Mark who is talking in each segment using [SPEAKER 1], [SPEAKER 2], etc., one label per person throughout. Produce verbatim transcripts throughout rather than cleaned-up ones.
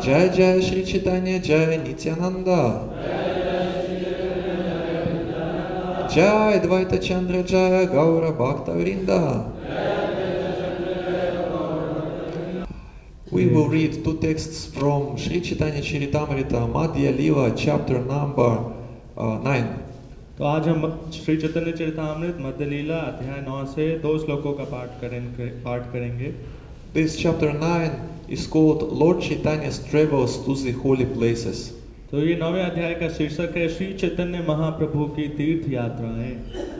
[SPEAKER 1] Jai Jai Shri Chaitanya Jai Nityananda. Jai Dvaita Chandra Jai Gaura Bhakta Vrinda. We will read two texts from Shri Chaitanya Charitamrita Madhya Lila chapter number uh, nine.
[SPEAKER 2] तो आज हम श्री चैतन्य चरितामृत मध्य लीला अध्याय नौ से दो श्लोकों का पाठ करेंगे पाठ करेंगे
[SPEAKER 1] This chapter nine is called Lord Chaitanya's Travels to the Holy Places.
[SPEAKER 2] तो ये नौवें अध्याय का शीर्षक है श्री चैतन्य महाप्रभु की तीर्थ यात्राएं.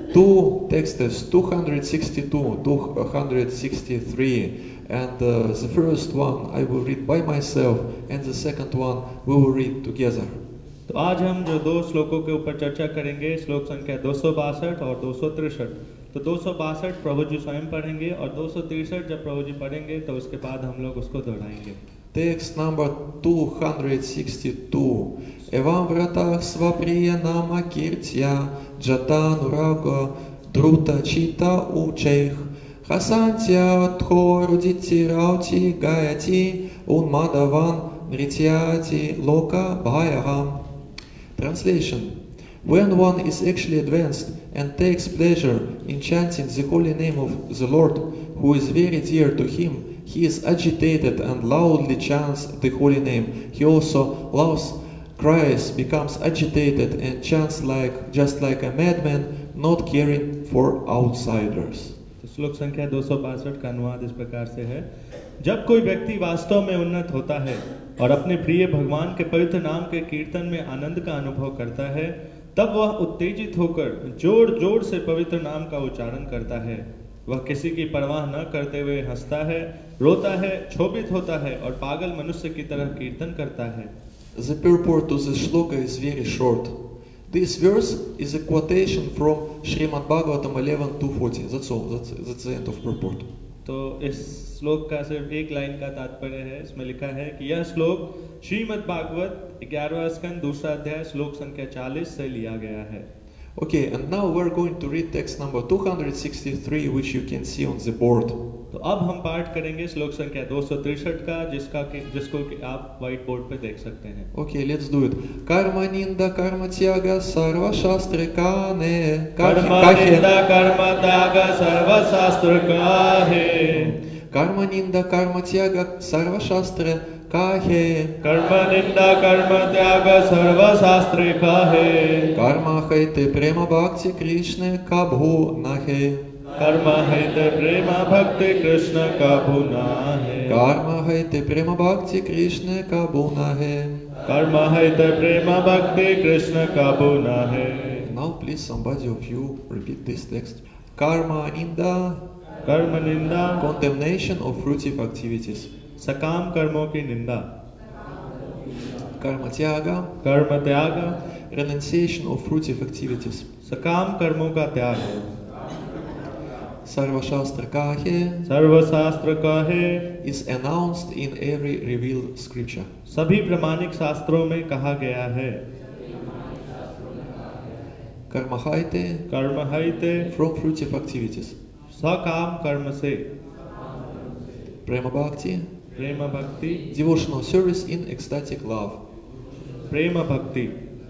[SPEAKER 1] Two texts, two sixty-two, two sixty-three, and uh, the first one I will read by myself, and the second one we will read together.
[SPEAKER 2] तो आज हम जो दो श्लोकों के ऊपर चर्चा करेंगे, श्लोक संख्या दो सौ बासठ और दो सौ तिरसठ. तो दो सौ बासठ प्रभु जी स्वयं पढ़ेंगे और दो सौ तिरसठ जब प्रभु जी पढ़ेंगे तो उसके बाद हम लोग उसको दोहराएंगे.
[SPEAKER 1] Text number two sixty-two. Evam vratah svapriya nama kirtya jatanuraga druta chita ucheich hasantya tho ruditi rauti gayati unmadavan nrityati loka bhayaham. Translation. When one is actually advanced and takes pleasure in chanting the holy name of the Lord, who is very dear to him, he is agitated and loudly chants the holy name. He also loves, cries, becomes agitated and chants like just like a madman, not caring for outsiders.
[SPEAKER 2] तो श्लोक संख्या दो सौ बासठ का अनुवाद इस प्रकार से है. जब कोई व्यक्ति वास्तव में उन्नत होता है और अपने प्रिय भगवान के पवित्र नाम के कीर्तन में आनंद का अनुभव करता है, तब वह उत्तेजित होकर जोर जोर से पवित्र नाम का उच्चारण करता है. वह किसी की परवाह न करते हुए हंसता है, रोता है, क्षोभित होता है और पागल मनुष्य की तरह कीर्तन करता है.
[SPEAKER 1] The purport to the shloka is very short. This verse is a quotation from Srimad Bhagavatam eleven two forty. That's all. That's, that's the end of purport.
[SPEAKER 2] तो इस श्लोक का सिर्फ एक लाइन का तात्पर्य है. इसमें लिखा है कि यह श्लोक श्रीमद् भागवत ग्यारहवां स्कंद दूसरा अध्याय श्लोक संख्या चालीस से लिया गया है.
[SPEAKER 1] Okay, and now we're going to read text number two sixty-three, which you can see on the board.
[SPEAKER 2] तो अब हम पाठ करेंगे श्लोक संख्या दो सौ तिरसठ का, जिसका कि, जिसको कि आप व्हाइट बोर्ड पे देख सकते हैं.
[SPEAKER 1] Okay, let's do it. Karma ninda karma tyaga sarva shastra kane.
[SPEAKER 2] Karma ninda karma tyaga sarva shastra kahe.
[SPEAKER 1] Karma ninda karma tyaga sarva shastra kahe.
[SPEAKER 2] Karma ninda karma tyaga sarva shastra kahe.
[SPEAKER 1] Karma haite prema bhakti Krishna kabhu nahe.
[SPEAKER 2] Karma है ते प्रेम भक्ति कृष्ण का भुना है.
[SPEAKER 1] कर्मा है ते प्रेम भक्ति कृष्ण का भुना है.
[SPEAKER 2] कर्मा है ते प्रेम भक्ति कृष्ण का भुना है.
[SPEAKER 1] Now please somebody of you repeat this text. Karma ninda.
[SPEAKER 2] कर्म निंदा.
[SPEAKER 1] Condemnation of fruitive activities.
[SPEAKER 2] सकाम कर्मों की निंदा.
[SPEAKER 1] Karma tyaga.
[SPEAKER 2] कर्म त्याग.
[SPEAKER 1] Renunciation of fruitive activities.
[SPEAKER 2] सकाम कर्मों का त्याग.
[SPEAKER 1] Sarva Shastra Kahe
[SPEAKER 2] सर्वशास्त्र काहे
[SPEAKER 1] is announced in every revealed scripture.
[SPEAKER 2] सभी प्रमाणिक शास्त्रों में कहा गया है.
[SPEAKER 1] Karma haite.
[SPEAKER 2] कर्म हईते.
[SPEAKER 1] From fruitive activities.
[SPEAKER 2] सकाम कर्म से.
[SPEAKER 1] Prema Bhakti.
[SPEAKER 2] प्रेम भक्ति.
[SPEAKER 1] Devotional service in ecstatic love.
[SPEAKER 2] प्रेम भक्ति.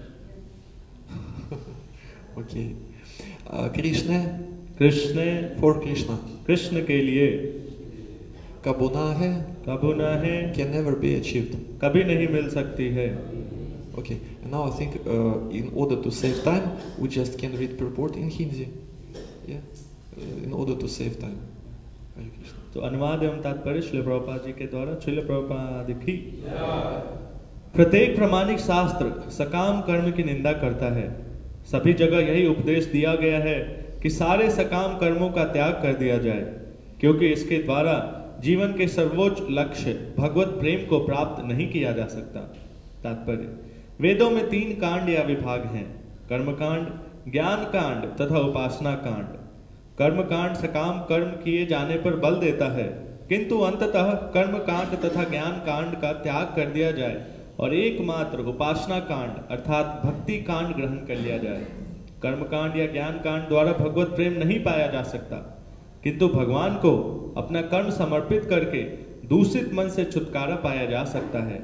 [SPEAKER 1] Okay. Uh, Krishna.
[SPEAKER 2] Krishna.
[SPEAKER 1] For Krishna.
[SPEAKER 2] Krishna के लिए.
[SPEAKER 1] Kabuna hai.
[SPEAKER 2] कबुना है.
[SPEAKER 1] Can never be achieved.
[SPEAKER 2] कभी नहीं मिल सकती है.
[SPEAKER 1] Okay. And now I think uh, in order to save time, we just can read purport in Hindi. Yeah. Uh, in order to save time. Hare Krishna.
[SPEAKER 2] तो अनुवाद एवं तात्पर्य श्रील प्रभुपाद जी के द्वारा. श्रील प्रभुपाद की. प्रत्येक प्रमाणिक शास्त्र सकाम कर्म की निंदा करता है. सभी जगह यही उपदेश दिया गया है कि सारे सकाम कर्मों का त्याग कर दिया जाए, क्योंकि इसके द्वारा जीवन के सर्वोच्च लक्ष्य भगवत प्रेम को प्राप्त नहीं किया जा सकता. तात्पर्य. वेदों में तीन कांड या विभाग हैं: कर्मकांड, ज्ञान कांड तथा उपासना कांड. कर्म कांड सकाम कर्म किए जाने पर बल देता है, किंतु अंततः कर्म कांड तथा ज्ञान कांड का त्याग कर दिया जाए और एकमात्र उपासना कांड अर्थात भक्ति कांड ग्रहण कर लिया जाए. कर्मकांड या ज्ञान कांड द्वारा भगवत प्रेम नहीं पाया जा सकता, किंतु भगवान को अपना कर्म समर्पित करके दूषित मन से छुटकारा पाया जा सकता है.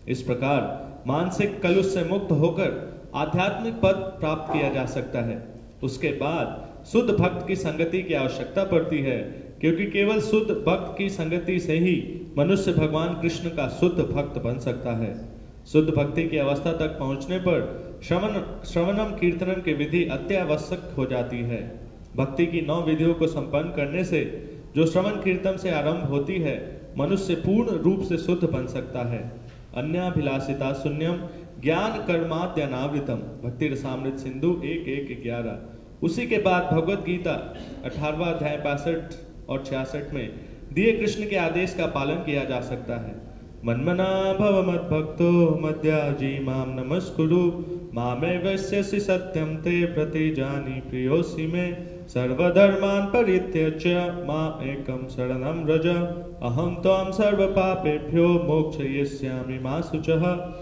[SPEAKER 2] इस प्रकार मानसिक कलुष से मुक्त होकर आध्यात्मिक पद प्राप्त किया जा सकता है। उसके बाद शुद्ध भक्त की संगति की आवश्यकता पड़ती है, क्योंकि केवल शुद्ध भक्त की संगति से ही मनुष्य भगवान कृष्ण का शुद्ध भक्त बन सकता है। शुद्ध भक्ति की अवस्था तक पहुंचने पर श्रवण श्रवणम कीर्तनम की विधि अत्यावश्यक हो जाती है। भक्ति की नौ विधियों को संपन्न करने से जो श्रवण कीर्तन से आरंभ होती है, मनुष्य पूर्ण रूप से शुद्ध बन सकता है। अन्याभिलाषिता शून्यम ज्ञान कर्माद्यनावृतम, भक्ति रसामृत सिंधु एक एक ग्यारह। उसी के बाद भगवत गीता अठारहवां अध्याय बासठ और छियासठ में दिए कृष्ण के आदेश का पालन किया जा सकता है। मन्मना भव मद्भक्तो मद्याजी माम नमस्कुरु मामे वैश्यसि सत्यम ते प्रतिजानी प्रियोसि मे सर्वधर्मान् परित्यज्य माम एकम शरणं व्रज अहम त्वां सर्व पापेभ्यो मोक्षयिष्यामि मा शुचः।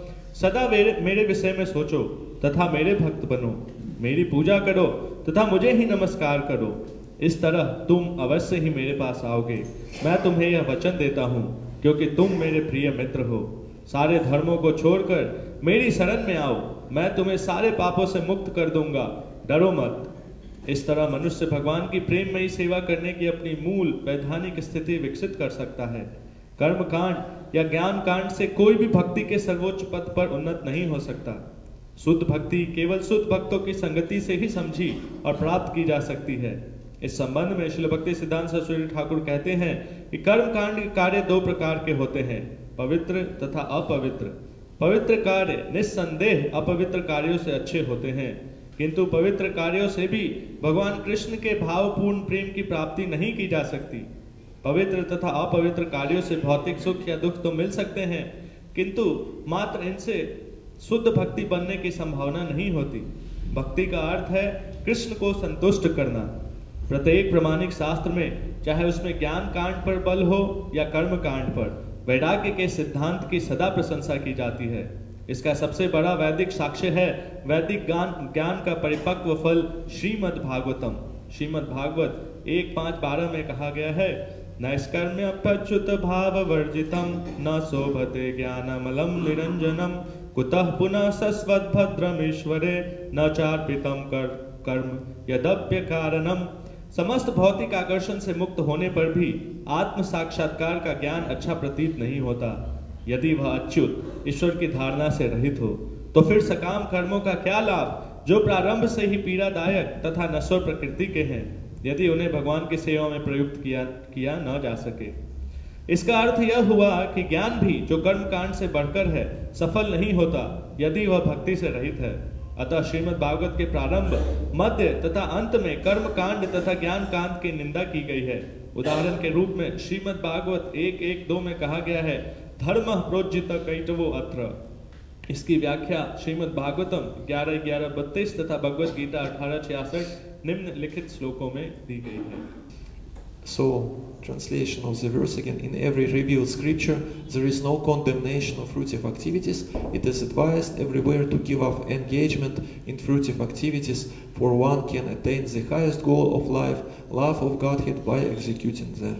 [SPEAKER 2] सदा मेरे विषय में सोचो तथा मेरे भक्त बनो, मेरी पूजा करो तथा मुझे ही नमस्कार करो। इस तरह तुम अवश्य ही मेरे पास आओगे। मैं तुम्हें यह वचन देता हूँ, क्योंकि तुम मेरे प्रिय मित्र हो। सारे धर्मों को छोड़कर मेरी शरण में आओ, मैं तुम्हें सारे पापों से मुक्त कर दूंगा, डरो मत। इस तरह मनुष्य भगवान की प्रेममयी सेवा करने की अपनी मूल वैधानिक स्थिति विकसित कर सकता है। कर्म कांड या ज्ञान कांड से कोई भी भक्ति के सर्वोच्च पद पर उन्नत नहीं हो सकता। शुद्ध भक्ति केवल शुद्ध भक्तों की संगति से ही समझी और प्राप्त की जा सकती है। इस संबंध में श्रील भक्ति सिद्धांत सरस्वती ठाकुर कहते हैं कि कर्म कांड के कार्य दो प्रकार के होते हैं, पवित्र तथा अपवित्र। पवित्र कार्य निस्संदेह अपवित्र कार्यों से अच्छे होते हैं, किंतु पवित्र कार्यों से भी भगवान कृष्ण के भावपूर्ण प्रेम की प्राप्ति नहीं की जा सकती। पवित्र तथा अपवित्र कार्यों से भौतिक सुख या दुख तो मिल सकते हैं, किंतु मात्र इनसे शुद्ध भक्ति बनने की संभावना नहीं होती। भक्ति का अर्थ है कृष्ण को संतुष्ट करना। प्रत्येक प्रामाणिक शास्त्र में, चाहे उसमें ज्ञान कांड पर बल हो या कर्म कांड पर, वैराग्य के सिद्धांत की सदा प्रशंसा की जाती है। इसका सबसे बड़ा वैदिक साक्ष्य है वैदिक ज्ञान ज्ञान का परिपक्व फल श्रीमद् भागवतम। श्रीमद् भागवत एक पांच बारह में कहा गया है, नैष्कर्म्यप्यच्युत भाव वर्जितम न शोभते ज्ञानमलम निरंजनम कुतः पुनः सस्वद्भद्रमीश्वरे न चार्पितम कर कर्म यद्यप्य कारणम। समस्त भौतिक आकर्षण से मुक्त होने पर भी आत्म साक्षात्कार का ज्ञान अच्छा प्रतीत नहीं होता। यदि वह अच्युत ईश्वर की धारणा से रहित हो, तो फिर सकाम कर्मों का क्या लाभ, जो प्रारंभ से ही पीड़ादायक तथा नश्वर प्रकृति के हैं, यदि उन्हें भगवान की सेवा में प्रयुक्त किया किया न जा सके। इसका अर्थ यह हुआ कि ज्ञान भी, जो कर्म कांड से बढ़कर है, सफल नहीं होता यदि वह भक्ति से रहित है। अतः श्रीमद् भागवत के प्रारंभ, मध्य तथा अंत में कर्म कांड तथा ज्ञान कांड की निंदा की गई है। उदाहरण के रूप में श्रीमद् भागवत एक एक दो में कहा गया है, धर्म प्रोज्जित कैटवो अत्र। इसकी व्याख्या श्रीमद् भागवतम ग्यारह ग्यारह बत्तीस तथा भगवत गीता अठारह छियासठ निम्नलिखित श्लोकों में दी गई है।
[SPEAKER 1] So, translation of the verse again, in every revealed scripture there is no condemnation of fruitive activities. It is advised everywhere to give up engagement in fruitive activities, for one can attain the highest goal of life, love of Godhead, by executing them.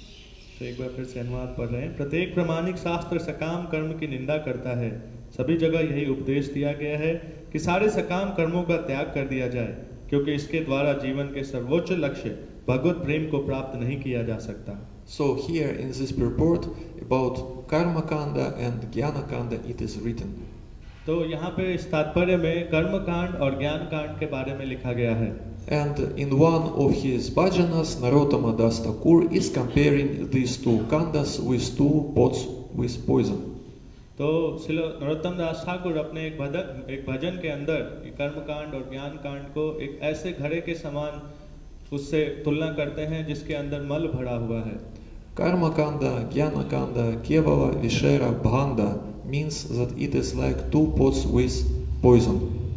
[SPEAKER 2] तो एक बार फिर से अनुवाद पढ़ रहे हैं। प्रत्येक प्रामाणिक शास्त्र सकाम कर्म की निंदा करता है। सभी जगह यही उपदेश दिया गया है कि सारे सकाम कर्मों का त्याग कर दिया जाए, क्योंकि इसके द्वारा जीवन के सर्वोच्च लक्ष्य भगवत प्रेम को प्राप्त नहीं किया जा सकता।
[SPEAKER 1] So here in this purport about karma kanda and jnana kanda it is written.
[SPEAKER 2] तो यहाँ पे इस तात्पर्य में कर्म कांड और ज्ञान कांड के बारे में लिखा गया है।
[SPEAKER 1] And in one of his bhajanas, Narottama Das Thakur is comparing these two kandas with two pots with poison.
[SPEAKER 2] तो श्री नरोत्तम दास ठाकुर अपने एक भजन एक भजन के अंदर कर्म कांड और ज्ञान कांड को एक ऐसे घड़े के समान उससे तुलना करते हैं जिसके अंदर मल भरा हुआ है।
[SPEAKER 1] Karma kanda, jnana kanda, kevala, vishera, bhanda means that it is like two pots with poison.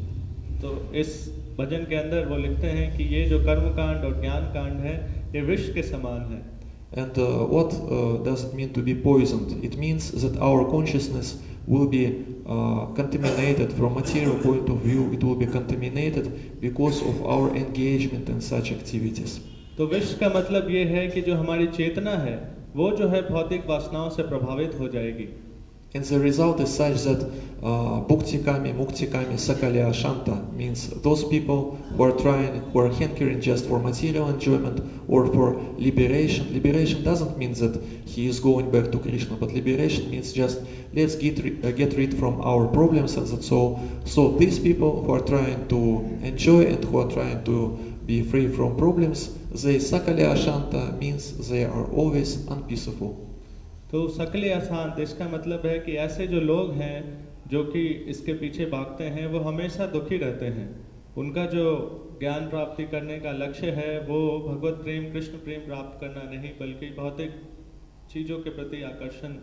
[SPEAKER 2] तो इस भजन के अंदर वो लिखते हैं कि ये जो कर्म कांड और ज्ञान कांड है, ये विष के समान है।
[SPEAKER 1] And uh, what uh, does it mean to be poisoned? It means that our consciousness will be uh, contaminated from material point of view. It will be contaminated because of our engagement in such activities.
[SPEAKER 2] तो विष का मतलब ये है कि जो हमारी चेतना है वो जो है भौतिक वासनाओं से प्रभावित हो जाएगी।
[SPEAKER 1] And the result is such that uh, bhuktikami, muktikami, sakalya, shanta means those people who are trying, who are hankering just for material enjoyment or for liberation. Liberation doesn't mean that he is going back to Krishna, but liberation means just let's get ri- uh, get rid from our problems and that's all. So these people who are trying to enjoy and who are trying to be free from problems, they sakalya shanta means they are always unpeaceful.
[SPEAKER 2] तो सकले अशांत इसका मतलब है कि ऐसे जो लोग हैं जो कि इसके पीछे भागते हैं वो हमेशा दुखी रहते हैं। उनका जो ज्ञान प्राप्ति करने का लक्ष्य है वो भगवत प्रेम कृष्ण प्रेम प्राप्त करना नहीं बल्कि भौतिक चीजों के प्रति आकर्षण।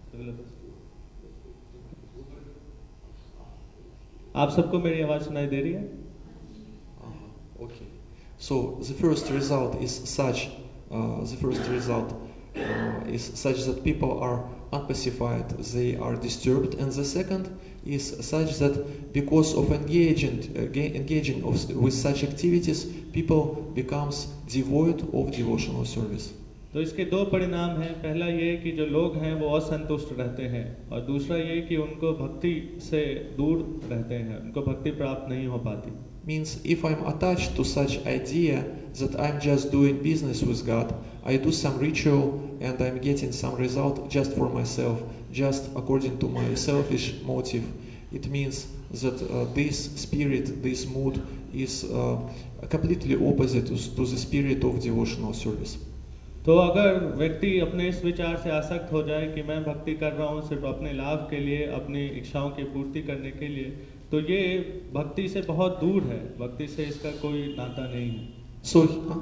[SPEAKER 2] आप सबको मेरी आवाज सुनाई दे रही है?
[SPEAKER 1] Okay. So the first result is such. Uh, the first result. Uh, is such that people are unpacified, they are disturbed, and the second is such that because of engaging, uh, engaging of, with such activities, people becomes devoid of devotional service.
[SPEAKER 2] तो इसके दो परिणाम हैं। पहला ये कि जो लोग हैं वो असंतुष्ट रहते हैं और दूसरा ये कि उनको भक्ति से दूर रहते हैं, उनको भक्ति प्राप्त नहीं हो पाती।
[SPEAKER 1] Means if I'm attached to such idea that I'm just doing business with God, I do some ritual and I'm getting some result just for myself, just according to my selfish motive. It means that uh, this spirit, this mood is uh, completely opposite to, to the spirit of devotional service.
[SPEAKER 2] तो अगर व्यक्ति अपने इस विचार से आसक्त हो जाए कि मैं भक्ति कर रहा हूँ सिर्फ अपने लाभ के लिए, अपनी इच्छाओं की पूर्ति करने के लिए, तो ये भक्ति से बहुत दूर है, भक्ति से इसका कोई नाता नहीं है।
[SPEAKER 1] So, huh?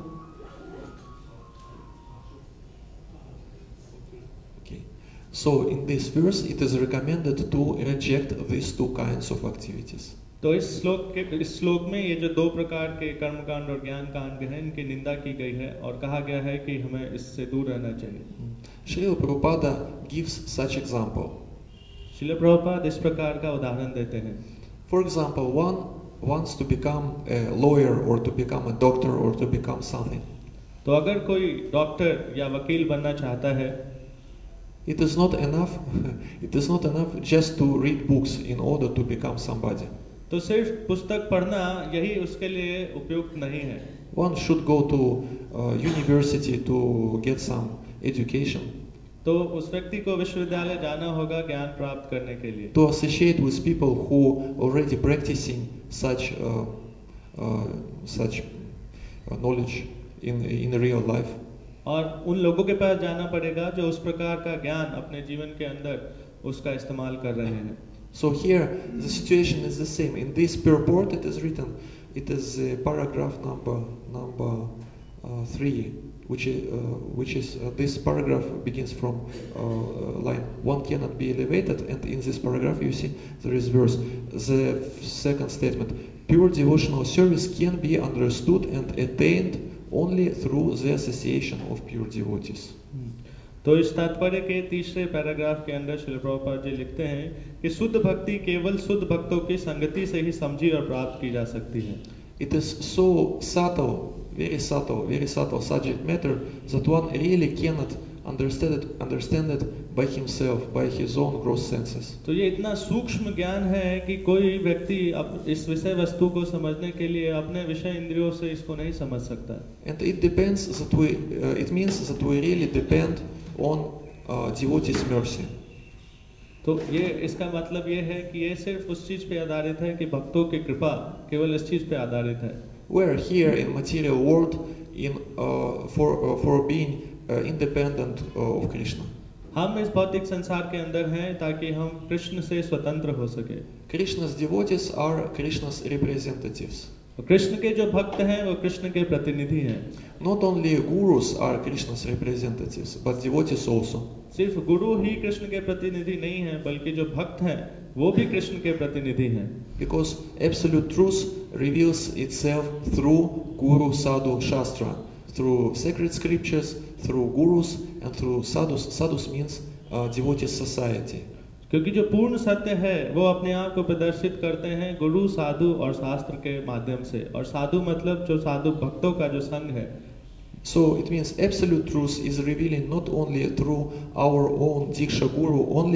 [SPEAKER 1] okay. So in this verse, it is recommended to reject these two kinds of activities.
[SPEAKER 2] तो इस श्लोक के इस श्लोक में ये जो दो प्रकार के कर्म कांड और ज्ञान कांड हैं इनकी निंदा की गई है और कहा गया है कि हमें इससे दूर रहना चाहिए।
[SPEAKER 1] Srila Prabhupada gives such example.
[SPEAKER 2] Srila Prabhupada इस प्रकार का उदाहरण देते हैं।
[SPEAKER 1] For example, one wants to become a lawyer or to become a doctor or to become something.
[SPEAKER 2] तो अगर कोई डॉक्टर या वकील बनना चाहता है,
[SPEAKER 1] it is not enough. It is not enough just to read books in order to become somebody.
[SPEAKER 2] तो सिर्फ पुस्तक पढ़ना यही उसके लिए उपयुक्त नहीं है।
[SPEAKER 1] One should go to uh, university to get some education.
[SPEAKER 2] तो उस व्यक्ति को विश्वविद्यालय जाना होगा ज्ञान प्राप्त करने के लिए।
[SPEAKER 1] To associate with people who already practicing such uh, uh, such uh, knowledge in in real life.
[SPEAKER 2] और उन लोगों के पास जाना पड़ेगा जो उस प्रकार का ज्ञान अपने जीवन के अंदर उसका इस्तेमाल कर रहे हैं।
[SPEAKER 1] So here the situation is the same. In this purport it is written, it is uh, paragraph number number uh, three, which is, uh, which is uh, this paragraph begins from uh, line one cannot be elevated, and in this paragraph you see there is verse. The second statement, pure devotional service can be understood and attained only through the association of pure devotees.
[SPEAKER 2] तो इस तात्पर्य के तीसरे paragraph के अंदर श्रील प्रभुपाद जी लिखते हैं कि शुद्ध भक्ति केवल शुद्ध भक्तों की संगति से ही समझी और प्राप्त की जा सकती है।
[SPEAKER 1] It is so subtle, very subtle, very subtle subject matter that one really cannot understand it, understand it by himself, by his own gross senses.
[SPEAKER 2] तो ये इतना सूक्ष्म ज्ञान है कि कोई व्यक्ति अब इस विषय वस्तु को समझने के लिए अपने विषय इंद्रियों से इसको नहीं समझ सकता।
[SPEAKER 1] And it depends that we, uh, it means that we really depend on uh, devotees' mercy.
[SPEAKER 2] तो ये इसका मतलब ये है कि ये सिर्फ उस चीज पे आधारित है कि भक्तों की कृपा केवल इस चीज पे आधारित है।
[SPEAKER 1] We are here in material world in uh, for uh, for being uh, independent uh, of Krishna.
[SPEAKER 2] हम इस भौतिक संसार के अंदर हैं ताकि हम कृष्ण से स्वतंत्र हो सके।
[SPEAKER 1] Krishna's devotees are Krishna's representatives.
[SPEAKER 2] Krishna के जो भक्त हैं वो कृष्ण के प्रतिनिधि हैं।
[SPEAKER 1] Not only gurus are Krishna's representatives, but devotees also.
[SPEAKER 2] सिर्फ गुरु ही कृष्ण के प्रतिनिधि नहीं हैं, बल्कि जो भक्त हैं वो भी कृष्ण के प्रतिनिधि हैं।
[SPEAKER 1] Because absolute truth reveals itself through Guru Sadhu Shastra, through sacred scriptures, through gurus, and through sadhus. Sadhus means uh, devotee society.
[SPEAKER 2] क्योंकि जो पूर्ण सत्य है वो अपने आप को प्रदर्शित करते हैं गुरु साधु और शास्त्र के माध्यम से, और साधु मतलब जो साधु भक्तों का जो संघ है।
[SPEAKER 1] So it means absolute truth is revealing not only through our own Diksha Guru only,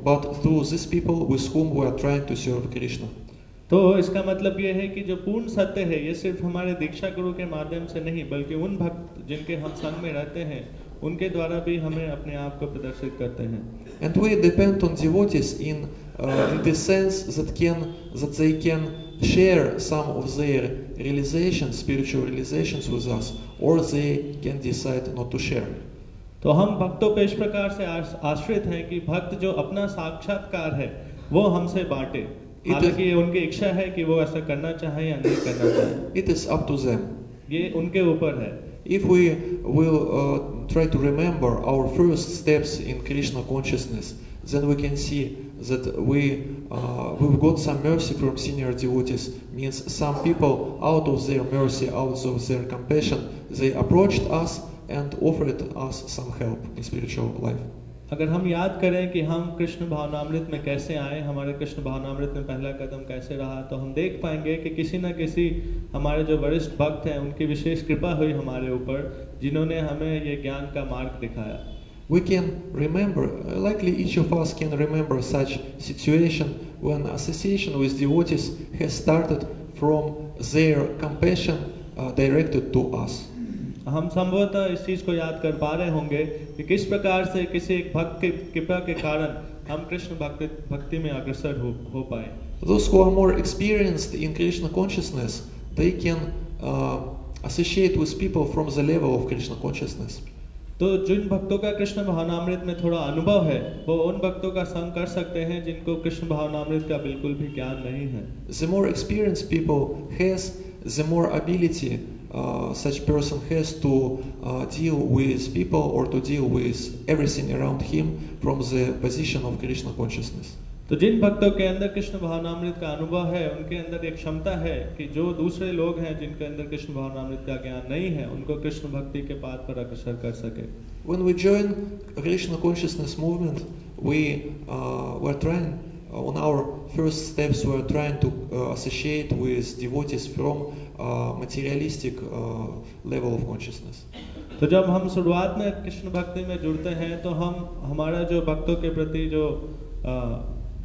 [SPEAKER 1] but through these people with whom we are trying to serve Krishna.
[SPEAKER 2] तो इसका मतलब ये है कि जो पूर्ण सत्य है ये सिर्फ हमारे दीक्षा गुरु के माध्यम से नहीं बल्कि उन भक्त जिनके हम संग में रहते हैं उनके द्वारा भी हमें अपने आप को प्रदर्शित करते हैं.
[SPEAKER 1] And we depend on devotees in uh, in the sense that can that they can share some of their realizations, spiritual realizations with us, or they can decide not to share.
[SPEAKER 2] तो हम भक्तों पे इस प्रकार से आश्रित हैं कि भक्त जो अपना साक्षात्कार है वो हमसे बांटे. हालांकि ये उनकी इच्छा है कि वो ऐसा करना चाहे या नहीं करना चाहे.
[SPEAKER 1] It is up to them.
[SPEAKER 2] ये उनके ऊपर है.
[SPEAKER 1] If we will uh, try to remember our first steps in Krishna consciousness, then we can see that we uh, we've got some mercy from senior devotees. Means some people, out of their mercy, out of their compassion, they approached us and offered us some help in spiritual life.
[SPEAKER 2] अगर हम याद करें कि हम कृष्ण भावनामृत में कैसे आए, हमारे कृष्ण भावनामृत में पहला कदम कैसे रहा, तो हम देख पाएंगे कि किसी न किसी हमारे जो वरिष्ठ भक्त हैं उनकी विशेष कृपा हुई हमारे ऊपर, जिन्होंने हमें ये ज्ञान का मार्ग दिखाया.
[SPEAKER 1] We can remember, likely each of us can remember such situation when association with devotees has started from their compassion uh, directed to us.
[SPEAKER 2] हम संभवतः इस चीज को याद कर पा रहे होंगे कि किस प्रकार से किसी एक भक्त की कृपा के कारण हम कृष्ण भक्ति भक्ति में अग्रसर हो हो पाए.
[SPEAKER 1] Those who are more experienced in Krishna consciousness, they can uh, associate with people from the level of Krishna consciousness.
[SPEAKER 2] तो जिन भक्तों का कृष्ण भावनामृत में थोड़ा अनुभव है वो उन भक्तों का संग कर सकते हैं जिनको कृष्ण भावनामृत का बिल्कुल भी ज्ञान नहीं है.
[SPEAKER 1] The more experienced people has, the more ability uh, such person has to uh, deal with people or to deal with everything around him from the position of Krishna consciousness.
[SPEAKER 2] तो जिन भक्तों के अंदर कृष्ण भावनामृत का अनुभव है उनके अंदर एक क्षमता है कि जो दूसरे लोग हैं जिनके अंदर कृष्ण भावनामृत का ज्ञान नहीं है उनको कृष्ण भक्ति के पाथ पर अग्रसर कर सके.
[SPEAKER 1] When we join Krishna consciousness movement, we uh, were trying uh, on our first steps we were trying to uh, associate with devotees from uh, materialistic uh, level of consciousness.
[SPEAKER 2] तो जब हम शुरुआत में कृष्ण भक्ति में जुड़ते हैं तो हम हमारा जो भक्तों के प्रति जो uh,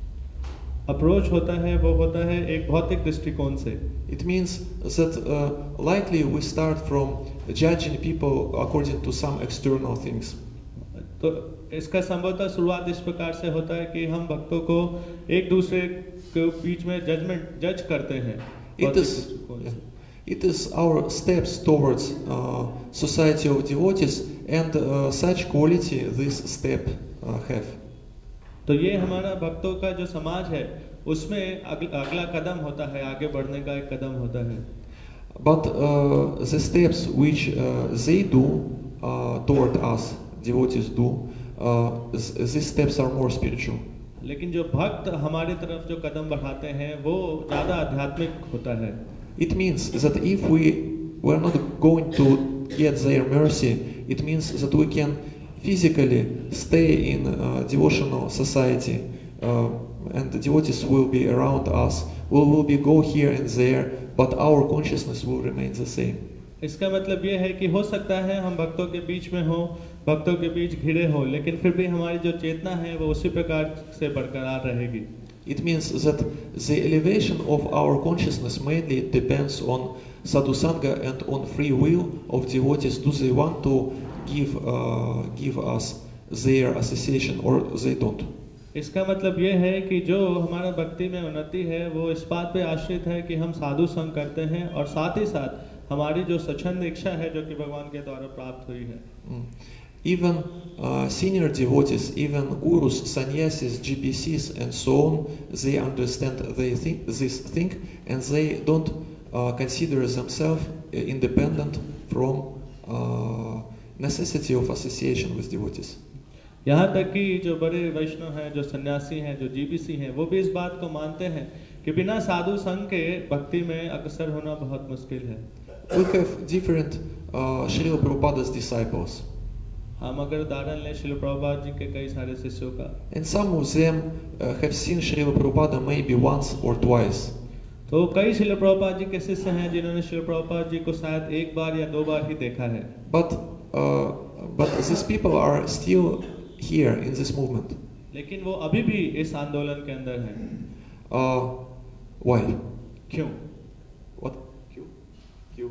[SPEAKER 2] अप्रोच होता है वो होता है एक भौतिक दृष्टिकोण से.
[SPEAKER 1] It means that uh, likely we start from judging people according to some external things.
[SPEAKER 2] तो इसका संभवतः शुरुआत इस प्रकार से होता है कि हम भक्तों को एक दूसरे के बीच में जजमेंट जज करते हैं.
[SPEAKER 1] It is, yeah, it is our steps towards uh, society of devotees and uh, such quality this step uh, have.
[SPEAKER 2] तो ये हमारा भक्तों का जो समाज है उसमें अगल, अगला कदम होता है, आगे बढ़ने का एक कदम होता है.
[SPEAKER 1] But uh, the steps which uh, they do uh, toward us, devotees do, uh, these steps are more spiritual.
[SPEAKER 2] लेकिन जो भक्त हमारी तरफ जो कदम बढ़ाते हैं वो ज्यादा आध्यात्मिक होता है.
[SPEAKER 1] It means that if we were not going to get their mercy, it means that we can physically stay in uh, devotional society uh, and the devotees will be around us. We will be go here and there, but our consciousness will remain the same.
[SPEAKER 2] इसका मतलब ये है कि हो सकता है हम भक्तों के बीच में हो, भक्तों के बीच घिरे हो, लेकिन फिर भी हमारी जो चेतना है वो उसी प्रकार से बरकरार रहेगी.
[SPEAKER 1] It means that the elevation of our consciousness mainly depends on sadhusanga and on free will of devotees. Do they want to give uh, give us their association or they don't?
[SPEAKER 2] इसका मतलब ये है कि जो हमारा भक्ति में उन्नति है वो इस बात पे आश्रित है कि हम साधु संग करते हैं और साथ ही साथ हमारी जो स्वच्छंद इच्छा है जो कि भगवान के द्वारा प्राप्त हुई है.
[SPEAKER 1] Mm. Even uh, senior devotees, even gurus, sannyasis, G P Cs and so on, they understand they think this thing and they don't uh, consider themselves independent from uh, necessity of association with devotees.
[SPEAKER 2] यहाँ तक कि जो बड़े वैष्णव हैं, जो सन्यासी हैं, जो जीपीसी हैं, वो भी इस बात को मानते हैं कि बिना साधु संग के भक्ति में अग्रसर होना बहुत मुश्किल है.
[SPEAKER 1] We have different uh, Srila Prabhupada's disciples.
[SPEAKER 2] हम अगर उदाहरण लें श्रील प्रभुपाद जी के कई सारे शिष्यों का,
[SPEAKER 1] and some of them uh, have seen Srila Prabhupada maybe once or twice.
[SPEAKER 2] तो कई श्रील प्रभुपाद जी के शिष्य हैं जिन्होंने श्रील प्रभुपाद जी को शायद एक बार या दो बार ही देखा है.
[SPEAKER 1] But uh, but these people are still here in this movement.
[SPEAKER 2] लेकिन वो अभी भी इस आंदोलन के अंदर हैं।
[SPEAKER 1] Uh, why?
[SPEAKER 2] क्यों?
[SPEAKER 1] What? Q? Q?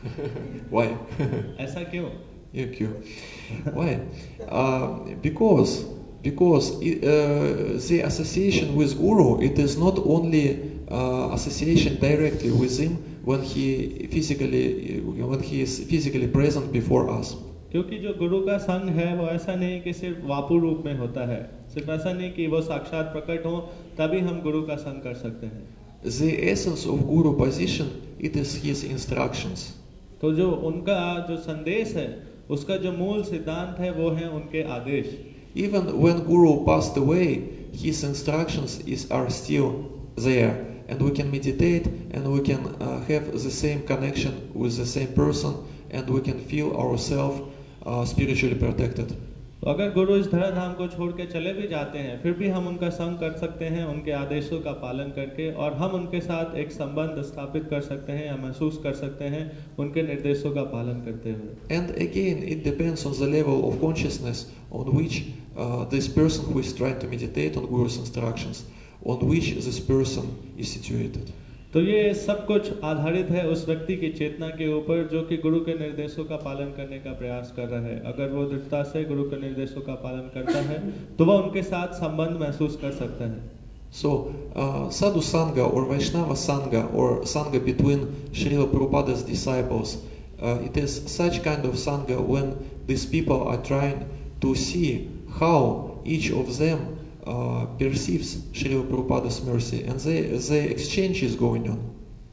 [SPEAKER 1] Why?
[SPEAKER 2] ऐसा क्यों?
[SPEAKER 1] Yeah, Q. Why? Uh, because because it, uh, the association with Guru, it is not only uh, association directly with him when he physically when he is physically present before us.
[SPEAKER 2] क्योंकि जो गुरु का संग है वो ऐसा नहीं कि सिर्फ वापु रूप में होता है, सिर्फ ऐसा नहीं कि वो साक्षात प्रकट हो तभी हम गुरु का संग कर सकते हैं।
[SPEAKER 1] The essence of Guru position, it is his instructions.
[SPEAKER 2] तो जो उनका जो संदेश है उसका जो मूल सिद्धांत है वो है उनके आदेश।
[SPEAKER 1] Even when Guru passed away, his instructions is are still there, and we can meditate and we can uh, have the same connection with the same person, and we can feel ourselves uh, spiritually protected.
[SPEAKER 2] तो अगर गुरु इस धराधाम को छोड़ के चले भी जाते हैं फिर भी हम उनका संग कर सकते हैं उनके आदेशों का पालन करके, और हम उनके साथ एक संबंध स्थापित कर सकते हैं या महसूस कर सकते हैं उनके निर्देशों का पालन करते हुए।
[SPEAKER 1] And again, it depends on the level of consciousness on which uh, this person who is trying to meditate on Guru's instructions, on which this person is situated.
[SPEAKER 2] तो ये सब कुछ आधारित है उस व्यक्ति की चेतना के ऊपर जो कि गुरु के निर्देशों का पालन करने का प्रयास कर रहा है। अगर वो दृढ़ता से गुरु के निर्देशों का पालन करता है तो वह उनके साथ संबंध महसूस कर सकता है।
[SPEAKER 1] So, uh, Sadhu Sangha or Vaishnava Sangha or Sangha between Srila Prabhupada's disciples, uh, it is such kind of Sangha when these people are trying to see how each of them uh, perceives Srila Prabhupada's mercy, and the, the exchange is going on.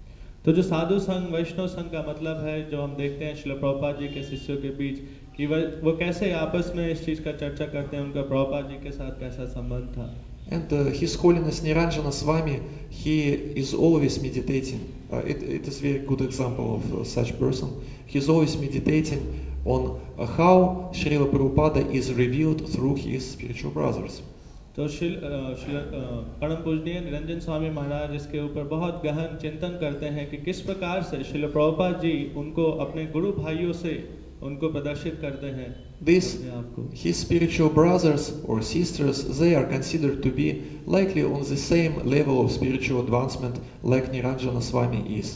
[SPEAKER 2] तो जो साधु संघ वैष्णव संघ का मतलब है जो हम देखते हैं श्रील प्रभुपाद जी के शिष्यों के बीच कि वह वो कैसे आपस में इस चीज का चर्चा करते हैं, उनका प्रभुपाद जी के साथ कैसा संबंध था।
[SPEAKER 1] And uh, His Holiness Niranjana Swami, he is always meditating. Uh, it, it is a very good example of uh, such person. He is always meditating on uh, how Srila Prabhupada is revealed through his spiritual brothers.
[SPEAKER 2] तो श्री परम पूजनीय निरंजन स्वामी महाराज इसके ऊपर बहुत गहन चिंतन करते हैं कि किस प्रकार से श्रील प्रभुपाद जी उनको अपने गुरु भाइयों से उनको प्रदर्शित करते हैं।
[SPEAKER 1] These his spiritual brothers or sisters, they are considered to be likely on the same level of spiritual advancement like Niranjana Swami is.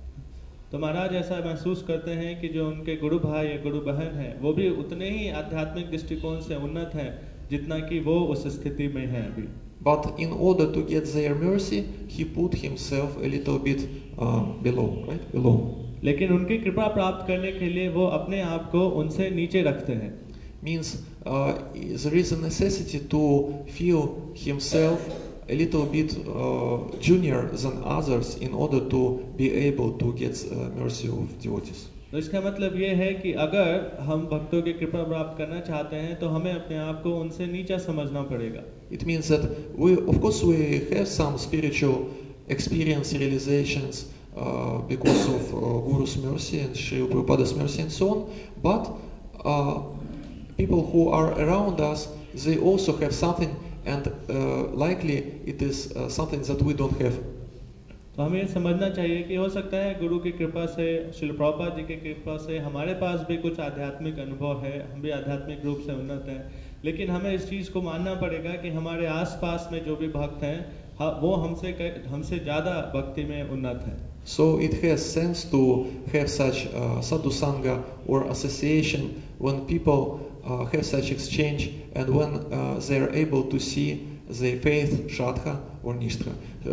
[SPEAKER 2] तो महाराज ऐसा महसूस करते हैं कि जो उनके गुरु भाई या गुरु बहन हैं वो भी उतने ही आध्यात्मिक दृष्टिकोण से उन्नत हैं जितना कि वो उस स्थिति में है अभी।
[SPEAKER 1] But in order to get their mercy, he put himself a little bit uh, below, right? Below.
[SPEAKER 2] लेकिन उनकी कृपा प्राप्त करने के लिए वो अपने आप को उनसे नीचे रखते हैं।
[SPEAKER 1] Means uh, there is a necessity to feel himself a little bit uh, junior than others in order to be able to get uh, mercy of devotees.
[SPEAKER 2] तो इसका मतलब ये है कि अगर हम भक्तों की कृपा प्राप्त करना चाहते हैं तो हमें अपने आप को उनसे नीचा समझना पड़ेगा।
[SPEAKER 1] It means that we, of course, we have some spiritual experience realizations uh, because of uh, Guru's mercy and Srila Prabhupada's mercy and so on, but uh, people who are around us, they also have something, and uh, likely it is uh, something that we don't have.
[SPEAKER 2] तो हमें ये समझना चाहिए कि हो सकता है गुरु की कृपा से, श्रील प्रभुपाद जी की कृपा से हमारे पास भी कुछ आध्यात्मिक अनुभव है, हम भी आध्यात्मिक रूप से उन्नत हैं, लेकिन हमें इस चीज़ को मानना पड़ेगा कि हमारे आसपास में जो भी भक्त हैं वो हमसे हमसे ज़्यादा भक्ति में उन्नत हैं।
[SPEAKER 1] So it has sense to have such uh, sadhu sangha or association when people uh, have such exchange, and when uh, they are able to see the faith Shraddha or Nishtha,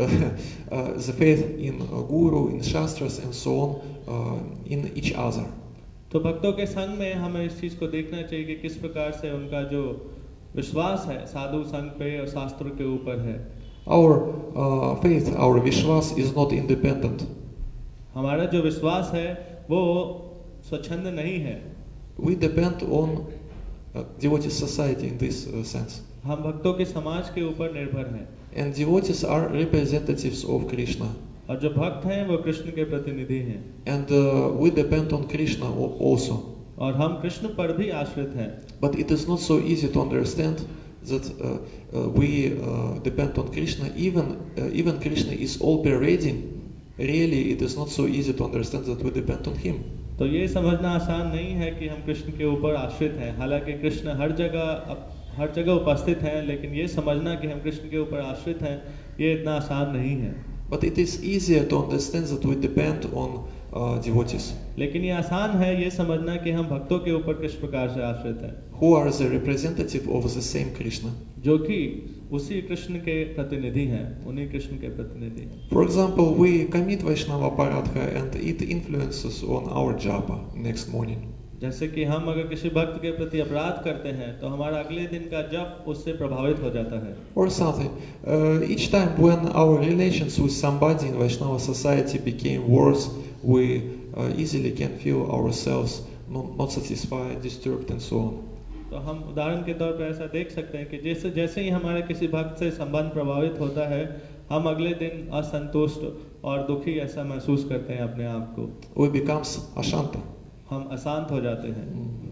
[SPEAKER 1] uh, the faith in uh, Guru, in Shastras and so on, uh, in each other.
[SPEAKER 2] तो भक्तों के संग में हमें इस चीज़ को देखना चाहिए कि किस प्रकार से उनका जो विश्वास है साधु संघ पे और शास्त्रों के ऊपर है।
[SPEAKER 1] Our uh, faith, our Vishwas is not independent.
[SPEAKER 2] हमारा जो विश्वास है वो स्वच्छंद नहीं है।
[SPEAKER 1] We depend on uh, devotee society in this uh, sense.
[SPEAKER 2] हम भक्तों के समाज के ऊपर निर्भर हैं।
[SPEAKER 1] And devotees are representatives of Krishna.
[SPEAKER 2] और जो भक्त हैं वो कृष्ण के प्रतिनिधि हैं।
[SPEAKER 1] And uh, we depend on Krishna also.
[SPEAKER 2] और हम कृष्ण पर भी आश्रित हैं।
[SPEAKER 1] But it is not so easy to understand that uh, uh, we uh, depend on Krishna. Even uh, even Krishna is all pervading. Really, it is not so easy to understand that we depend on Him.
[SPEAKER 2] तो ये समझना आसान नहीं है कि हम कृष्ण के ऊपर आश्रित हैं। हालांकि कृष्ण हर जगह हर जगह उपस्थित हैं, लेकिन ये समझना कि हम कृष्ण के ऊपर आश्रित हैं, ये इतना आसान नहीं है।
[SPEAKER 1] But it is easier to understand that we depend on uh, devotees,
[SPEAKER 2] लेकिन ये आसान है ये समझना कि हम भक्तों के ऊपर किस प्रकार से आश्रित हैं,
[SPEAKER 1] who are the representative of the same Krishna.
[SPEAKER 2] जो कि उसी कृष्ण के प्रतिनिधि हैं, उन्हीं कृष्ण के प्रतिनिधि हैं।
[SPEAKER 1] For example, we commit Vaishnava Paradha and it influences on our japa next morning.
[SPEAKER 2] जैसे कि हम अगर किसी भक्त के प्रति अपराध करते हैं तो हमारा अगले दिन का जप उससे प्रभावित हो जाता है।
[SPEAKER 1] Or something. Uh, each time when our relations with somebody in Vaishnava society became worse, we uh, easily can feel ourselves not, not satisfied, disturbed and so on.
[SPEAKER 2] तो हम उदाहरण के तौर पर ऐसा देख सकते हैं कि जैसे जैसे ही हमारे किसी भक्त से संबंध प्रभावित होता है, हम अगले दिन असंतुष्ट और दुखी ऐसा महसूस करते हैं अपने आप को।
[SPEAKER 1] We becomes ashanta.
[SPEAKER 2] हम अशांत हो जाते हैं।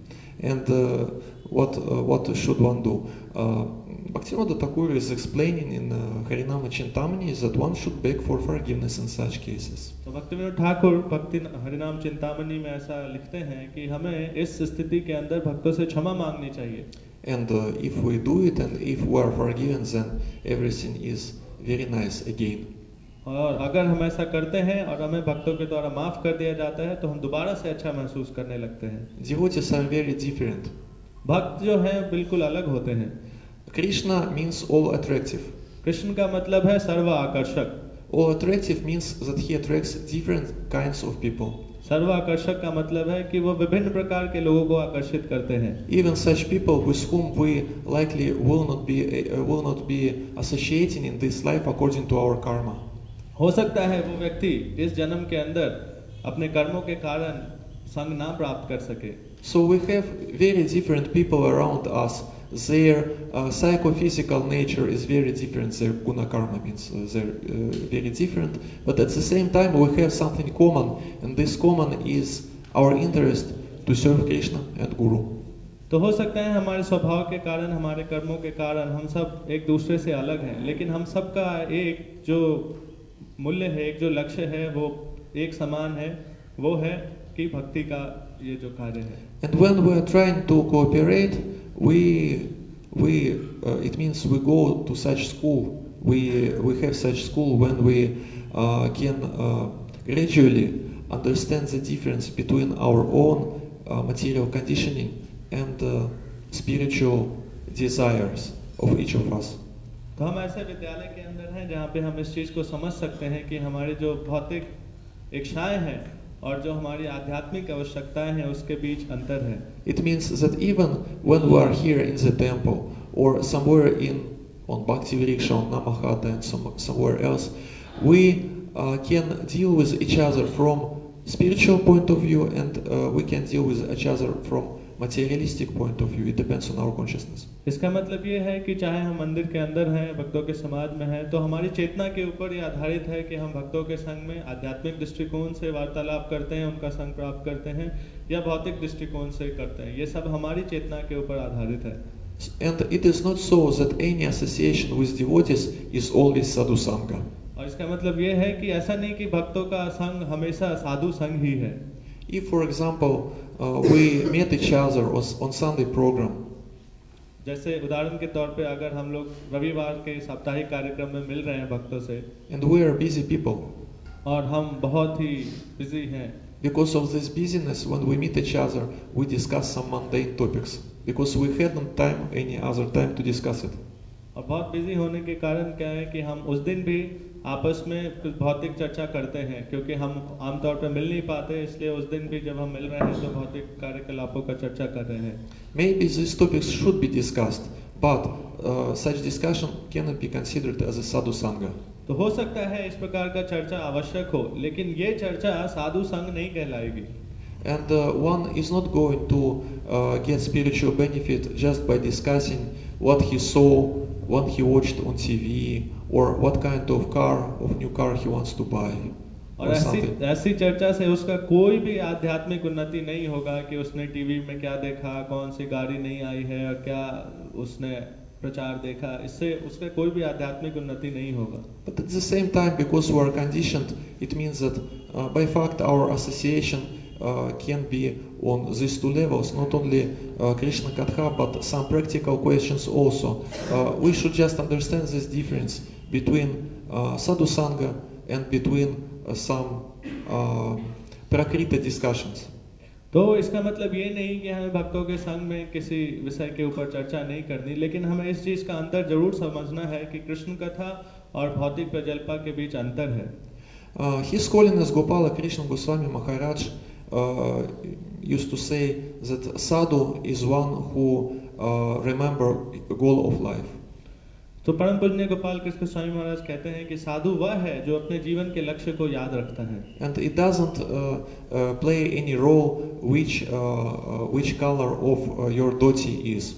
[SPEAKER 1] And uh, what uh, what should one do? Uh, Bhaktivinoda Thakur is explaining in uh, Harinama Chintamani that one should beg for forgiveness in such cases.
[SPEAKER 2] तो भक्तिविनोद ठाकुर भक्ति हरिनाम चिंतामणि में ऐसा लिखते हैं कि हमें इस स्थिति के अंदर भक्तों से क्षमा मांगनी चाहिए।
[SPEAKER 1] And uh, if we do it and if we are forgiven, then everything is very nice again.
[SPEAKER 2] और अगर हम ऐसा करते हैं और हमें भक्तों के द्वारा माफ कर दिया जाता है तो हम दोबारा से अच्छा महसूस करने लगते हैं।
[SPEAKER 1] Devotees are very different.
[SPEAKER 2] भक्त जो हैं बिल्कुल अलग होते हैं।
[SPEAKER 1] Krishna means all attractive.
[SPEAKER 2] Krishna का मतलब है सर्व आकर्षक।
[SPEAKER 1] All attractive means that he attracts different kinds of people.
[SPEAKER 2] सर्व आकर्षक का मतलब है कि वो विभिन्न प्रकार के लोगों को आकर्षित करते हैं।
[SPEAKER 1] Even such people with whom we likely will not be uh, will not be associating in this life according to our karma.
[SPEAKER 2] हो सकता है वो व्यक्ति इस जन्म के अंदर अपने कर्मों के कारण संग ना प्राप्त कर सके।
[SPEAKER 1] So we have very different people around us. Their uh, psychophysical nature is very different. Their guna karma means uh, they're uh, very different. But at the same time, we have something common, and this common is our interest to serve Krishna and Guru.
[SPEAKER 2] तो हो सकता है हमारे स्वभाव के कारण, हमारे कर्मों के कारण हम सब एक दूसरे से अलग हैं, लेकिन हम सबका एक जो मूल्य है, एक जो लक्ष्य है, वो एक समान है, वो है कि भक्ति का ये जो कार्य है।
[SPEAKER 1] And when we are trying to cooperate, we we uh, it means we go to such school. We we have such school when we uh, can uh, gradually understand the difference between our own uh, material conditioning and uh, spiritual desires of each of us.
[SPEAKER 2] तो हम ऐसे विद्यालय के अंदर हैं जहाँ पे हम इस चीज़ को समझ सकते हैं कि हमारी जो भौतिक इच्छाएं हैं और जो हमारी आध्यात्मिक आवश्यकताएं हैं उसके बीच अंतर है।
[SPEAKER 1] It means that even when we are here in the temple or somewhere in on Bhakti Vriksha, on Namahata and some, somewhere else, we uh, can deal with each other from spiritual point of view and uh, we can deal with each other from materialistic point of view. It depends on our consciousness.
[SPEAKER 2] इसका मतलब ये है कि चाहे हम मंदिर के अंदर हैं, भक्तों के समाज में हैं, तो हमारी चेतना के ऊपर ये आधारित है कि हम भक्तों के संग में आध्यात्मिक दृष्टिकोण से वार्तालाप करते हैं, उनका संग प्राप्त करते हैं, या भौतिक दृष्टिकोण से करते हैं। ये सब हमारी चेतना के ऊपर आधारित है।
[SPEAKER 1] And it is not so that any association with devotees is always sadhu sangha.
[SPEAKER 2] और इसका मतलब ये है कि ऐसा नहीं कि भक्तों का संग हमेशा साधु संग ही है।
[SPEAKER 1] If, for example, uh, we meet each other on Sunday program,
[SPEAKER 2] जैसे उदाहरण के तौर पे अगर हम लोग रविवार के साप्ताहिक कार्यक्रम में मिल रहे हैं भक्तों से,
[SPEAKER 1] and we are busy people,
[SPEAKER 2] और हम बहुत ही बिजी हैं,
[SPEAKER 1] because of this busyness, when we meet each other, we discuss some mundane topics, because we hadn't time any other time to discuss it.
[SPEAKER 2] और बहुत बिजी होने के कारण क्या है कि हम उस दिन भी आपस में कुछ भौतिक चर्चा करते हैं, क्योंकि हम आमतौर पर मिल नहीं पाते, इसलिए उस दिन भी जब हम मिल रहे हैं तो भौतिक कार्यकलापों का चर्चा कर रहे हैं।
[SPEAKER 1] Maybe these topics should be discussed, but uh, such discussion cannot be considered as a sadhu sangha.
[SPEAKER 2] तो हो सकता है इस प्रकार का चर्चा आवश्यक हो, लेकिन ये चर्चा साधु संग नहीं कहलाएगी।
[SPEAKER 1] And uh, one is not going to uh, get spiritual benefit just by discussing what he saw, what he watched on T V, or what kind of car, of new car he wants to buy.
[SPEAKER 2] और ऐसी ऐसी चर्चा से उसका कोई भी आध्यात्मिक उन्नति नहीं होगा कि उसने टीवी में क्या देखा, कौन सी गाड़ी नहीं आई है और क्या उसने प्रचार देखा, इससे उसका कोई भी आध्यात्मिक उन्नति नहीं होगा।
[SPEAKER 1] But at the same time, because we are conditioned, it means that uh, by fact our association uh, can be on these two levels, not only uh, Krishna Katha, but some practical questions also. Uh, we should just understand this difference between uh, Sadhu Sangha and between uh, some uh, Prakriti discussions.
[SPEAKER 2] तो इसका मतलब ये नहीं कि हमें भक्तों के संग में किसी विषय के ऊपर चर्चा नहीं करनी, लेकिन हमें इस चीज का अंतर जरूर समझना है कि कृष्ण कथा और भौतिक प्रजल्पा के बीच अंतर है.
[SPEAKER 1] Uh, His Holiness Gopala Krishna Goswami Maharaj uh, used to say that sadhu is one who uh, remember goal of life.
[SPEAKER 2] तो परम पूज्य गोपाल कृष्ण स्वामी महाराज कहते हैं कि साधु वह है जो अपने जीवन के लक्ष्य को याद रखता है.
[SPEAKER 1] And it doesn't uh, uh, play any role which uh, uh, which color of uh, your dhoti is.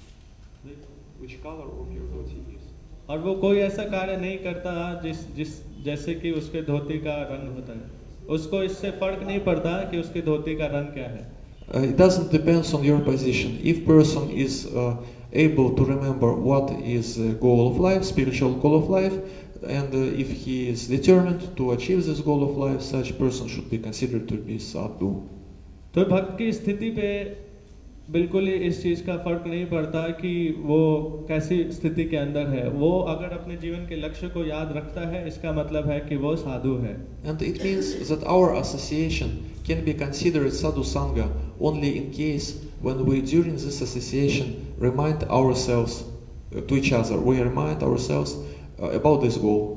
[SPEAKER 1] Which color of your dhoti is.
[SPEAKER 2] और वो कोई ऐसा कार्य नहीं करता जिस जिस जैसे कि उसके धोती का रंग होता है. उसको इससे फर्क नहीं पड़ता कि उसके धोती का रंग क्या है.
[SPEAKER 1] Uh, it doesn't depend on your position. If person is uh, able to remember what is the goal of life, spiritual goal of life, and uh, if he is determined to achieve this goal of life, such person should be considered to be sadhu.
[SPEAKER 2] तो भक्त की स्थिति पे बिल्कुल ही इस चीज का फर्क नहीं पड़ता कि वो कैसी स्थिति के अंदर है. वो अगर अपने जीवन के लक्ष्य को याद रखता है, इसका मतलब है कि वो साधु है.
[SPEAKER 1] And it means that our association can be considered sadhu sangha only in case when we during this association remind ourselves uh, to each other, we remind ourselves uh, about this goal.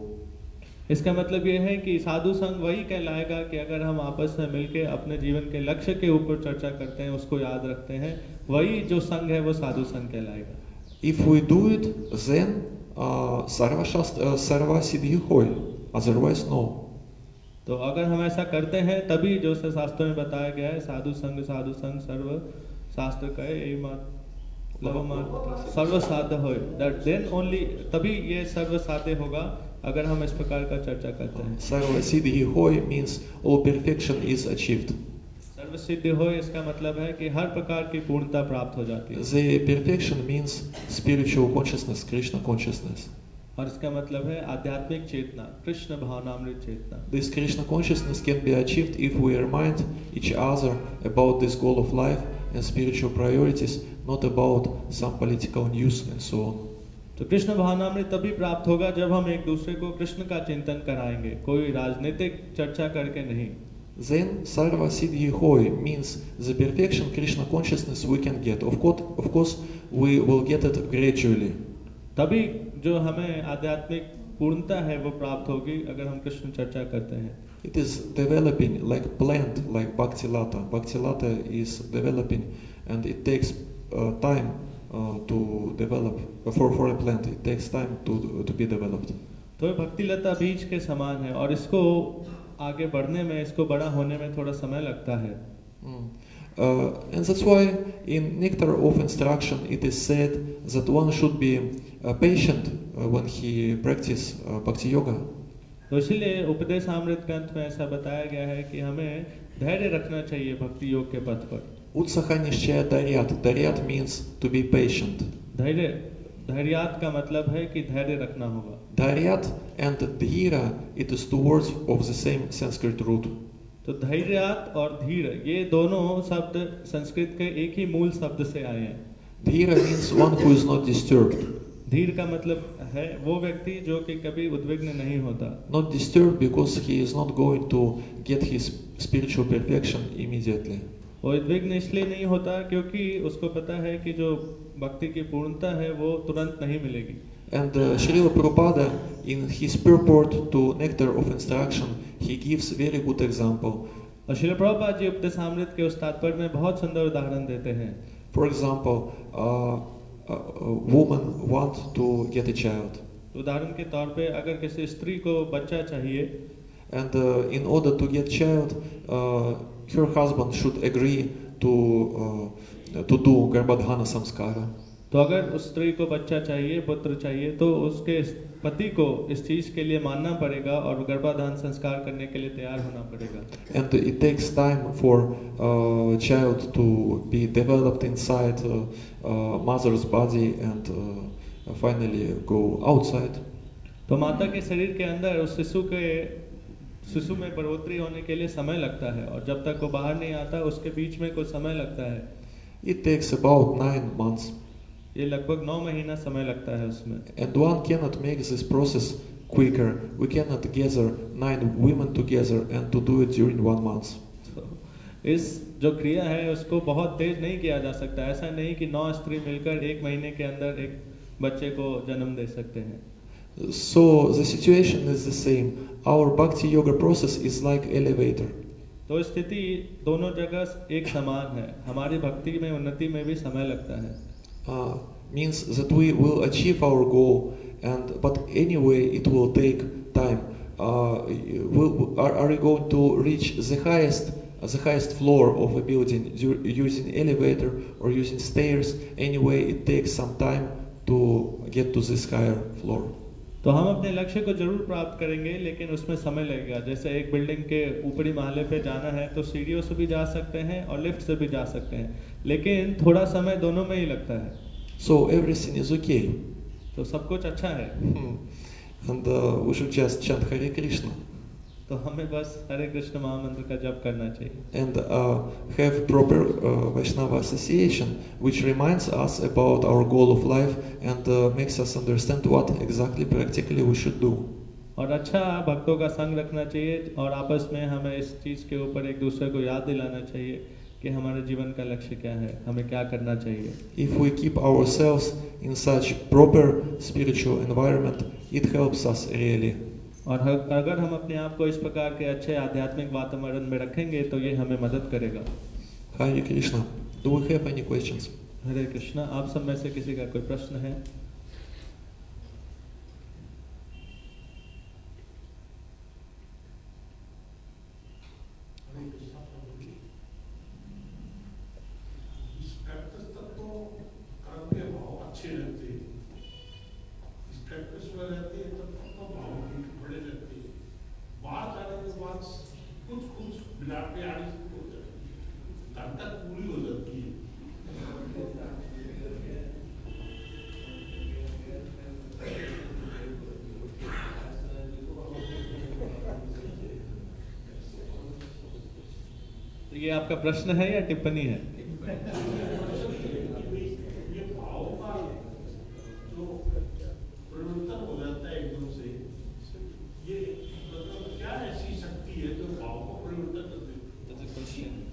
[SPEAKER 2] इसका मतलब ये है कि साधु संग वही कहलाएगा कि अगर हम आपस में मिलके अपने जीवन के लक्ष्य के ऊपर चर्चा करते हैं, उसको याद रखते हैं, वही जो संग है वो साधु संग कहलाएगा.
[SPEAKER 1] If we do it, then uh, sarva shastra, uh, sarva siddhi hoy, otherwise no.
[SPEAKER 2] तो अगर हम ऐसा करते हैं तभी जो से शास्त्रों में बताया गया है, साधु संग साधु संग सर्व शास्त्र कहे यही मात लव मात सर्व साध्य होय, that then only तभी ये सर्व साध्य होगा अगर हम इस प्रकार का चर्चा करते हैं.
[SPEAKER 1] Sarva siddhi hoy means all perfection is achieved.
[SPEAKER 2] सर्व सिद्ध होय इसका मतलब है कि हर प्रकार की पूर्णता प्राप्त हो जाती है.
[SPEAKER 1] The perfection means spiritual consciousness, Krishna consciousness.
[SPEAKER 2] और इसका मतलब है आध्यात्मिक चेतना, कृष्ण भावनामृत चेतना.
[SPEAKER 1] This Krishna consciousness can be achieved if we remind each other about this goal of life and spiritual priorities, not about some political news and so on.
[SPEAKER 2] तो कृष्ण भावनामृत तभी प्राप्त होगा जब हम एक दूसरे को कृष्ण का चिंतन कराएंगे, कोई राजनीतिक चर्चा करके नहीं.
[SPEAKER 1] Then sarva siddhi hoy means the perfection Krishna consciousness we can get. Of course, of course, we will get it gradually.
[SPEAKER 2] तभी जो हमें आध्यात्मिक पूर्णता है वो प्राप्त होगी अगर हम कृष्ण चर्चा करते हैं.
[SPEAKER 1] It is developing like plant, like bhakti lata. Bhakti lata is developing, and it takes uh, time uh, to develop. For for a plant, it takes time to to be developed.
[SPEAKER 2] तो भक्ति लता बीज के समान है और इसको आगे बढ़ने में, इसको बड़ा होने में थोड़ा समय लगता है.
[SPEAKER 1] Mm. Uh, and that's why in Nectar of Instruction it is said that one should be uh, patient uh, when he practice uh, bhakti yoga.
[SPEAKER 2] तो इसलिए उपदेश अमृत ग्रंथ में ऐसा बताया गया है कि हमें धैर्य रखना चाहिए भक्ति योग के पथ पर.
[SPEAKER 1] Utsaha nishchaya daryat. Daryat means to be patient.
[SPEAKER 2] धैर्य धैर्यात का मतलब है कि धैर्य रखना होगा.
[SPEAKER 1] Daryat and dhira, it is two words of the same Sanskrit root.
[SPEAKER 2] तो धैर्यात और धीर ये दोनों शब्द संस्कृत के एक ही मूल शब्द से आए हैं.
[SPEAKER 1] Dhira means one who is not disturbed.
[SPEAKER 2] धीर का मतलब है वो व्यक्ति जो कि कभी उद्विग्न नहीं होता.
[SPEAKER 1] Not disturbed because he is not going to get his spiritual perfection immediately.
[SPEAKER 2] वो उद्विग्न इसलिए नहीं होता क्योंकि उसको पता है कि जो भक्ति की पूर्णता है वो तुरंत नहीं मिलेगी.
[SPEAKER 1] And uh, Srila Prabhupada, in his purport to Nectar of Instruction, he gives very good example.
[SPEAKER 2] और श्रील प्रभुपाद जी उपदेशामृत के उस तात्पर्य में बहुत सुंदर उदाहरण देते हैं.
[SPEAKER 1] For example, uh, a, a woman wants to get a child.
[SPEAKER 2] उदाहरण के तौर पे अगर किसी स्त्री को बच्चा चाहिए,
[SPEAKER 1] and uh, in order to get child, uh, her husband should agree to uh, to do garbhadhana samskara.
[SPEAKER 2] तो अगर उस स्त्री को बच्चा चाहिए, पुत्र चाहिए, तो उसके पति को इस चीज के लिए मानना पड़ेगा और गर्भाधान संस्कार करने के लिए तैयार होना पड़ेगा.
[SPEAKER 1] And it takes time for uh, child to be developed inside uh, uh, mother's body and uh, finally go outside.
[SPEAKER 2] तो माता के शरीर के अंदर उस शिशु के शिशु में बढ़ोतरी होने के लिए समय लगता है और जब तक वो बाहर नहीं आता उसके बीच में कुछ समय लगता है.
[SPEAKER 1] It takes about nine months.
[SPEAKER 2] ये लगभग नौ महीना समय लगता है उसमें.
[SPEAKER 1] And one cannot make this process quicker. We cannot gather nine women together and to do it during one month.
[SPEAKER 2] तो इस जो क्रिया है उसको बहुत तेज नहीं किया जा सकता. ऐसा नहीं कि नौ स्त्री मिलकर एक महीने के अंदर एक बच्चे को जन्म दे सकते हैं.
[SPEAKER 1] So the situation is the same. Our bhakti yoga process is like elevator.
[SPEAKER 2] तो स्थिति दोनों जगह एक समान है. हमारी भक्ति में उन्नति में भी समय लगता है.
[SPEAKER 1] Uh, means that we will achieve our goal, and but anyway it will take time. Uh, will, are, are we going to reach the highest the highest floor of a building using elevator or using stairs? Anyway, it takes some time to get to this higher floor.
[SPEAKER 2] तो हम अपने लक्ष्य को जरूर प्राप्त करेंगे लेकिन उसमें समय लगेगा. जैसे एक बिल्डिंग के ऊपरी महले पे जाना है तो सीढ़ियों से भी जा सकते हैं और लिफ्ट से भी जा सकते हैं, लेकिन थोड़ा समय दोनों में ही लगता है.
[SPEAKER 1] So everything is okay.
[SPEAKER 2] तो सब कुछ अच्छा है.
[SPEAKER 1] Hmm. And uh, we should just chant Hare Krishna.
[SPEAKER 2] तो हमें बस हरे कृष्ण महामंत्र का जप करना चाहिए.
[SPEAKER 1] And uh, have proper uh, Vaishnava association, which reminds us about our goal of life and uh, makes us understand what exactly practically we should do.
[SPEAKER 2] और अच्छा भक्तों का संग रखना चाहिए और आपस में हमें इस चीज के ऊपर एक दूसरे को याद दिलाना चाहिए कि हमारे जीवन का लक्ष्य क्या है, हमें क्या करना चाहिए.
[SPEAKER 1] If we keep ourselves in such proper spiritual environment, it helps us really.
[SPEAKER 2] और अगर हम अपने आप को इस प्रकार के अच्छे आध्यात्मिक वातावरण में रखेंगे तो ये हमें मदद करेगा.
[SPEAKER 1] Hare Krishna. Do we have any questions?
[SPEAKER 2] हरे कृष्णा. आप सब में से किसी का कोई प्रश्न है? ये आपका प्रश्न है या टिप्पणी है?
[SPEAKER 3] ये भाव का जो परिवर्तन हो जाता है एकदम से, ये मतलब क्या ऐसी शक्ति है जो भाव को परिवर्तन कर देती है?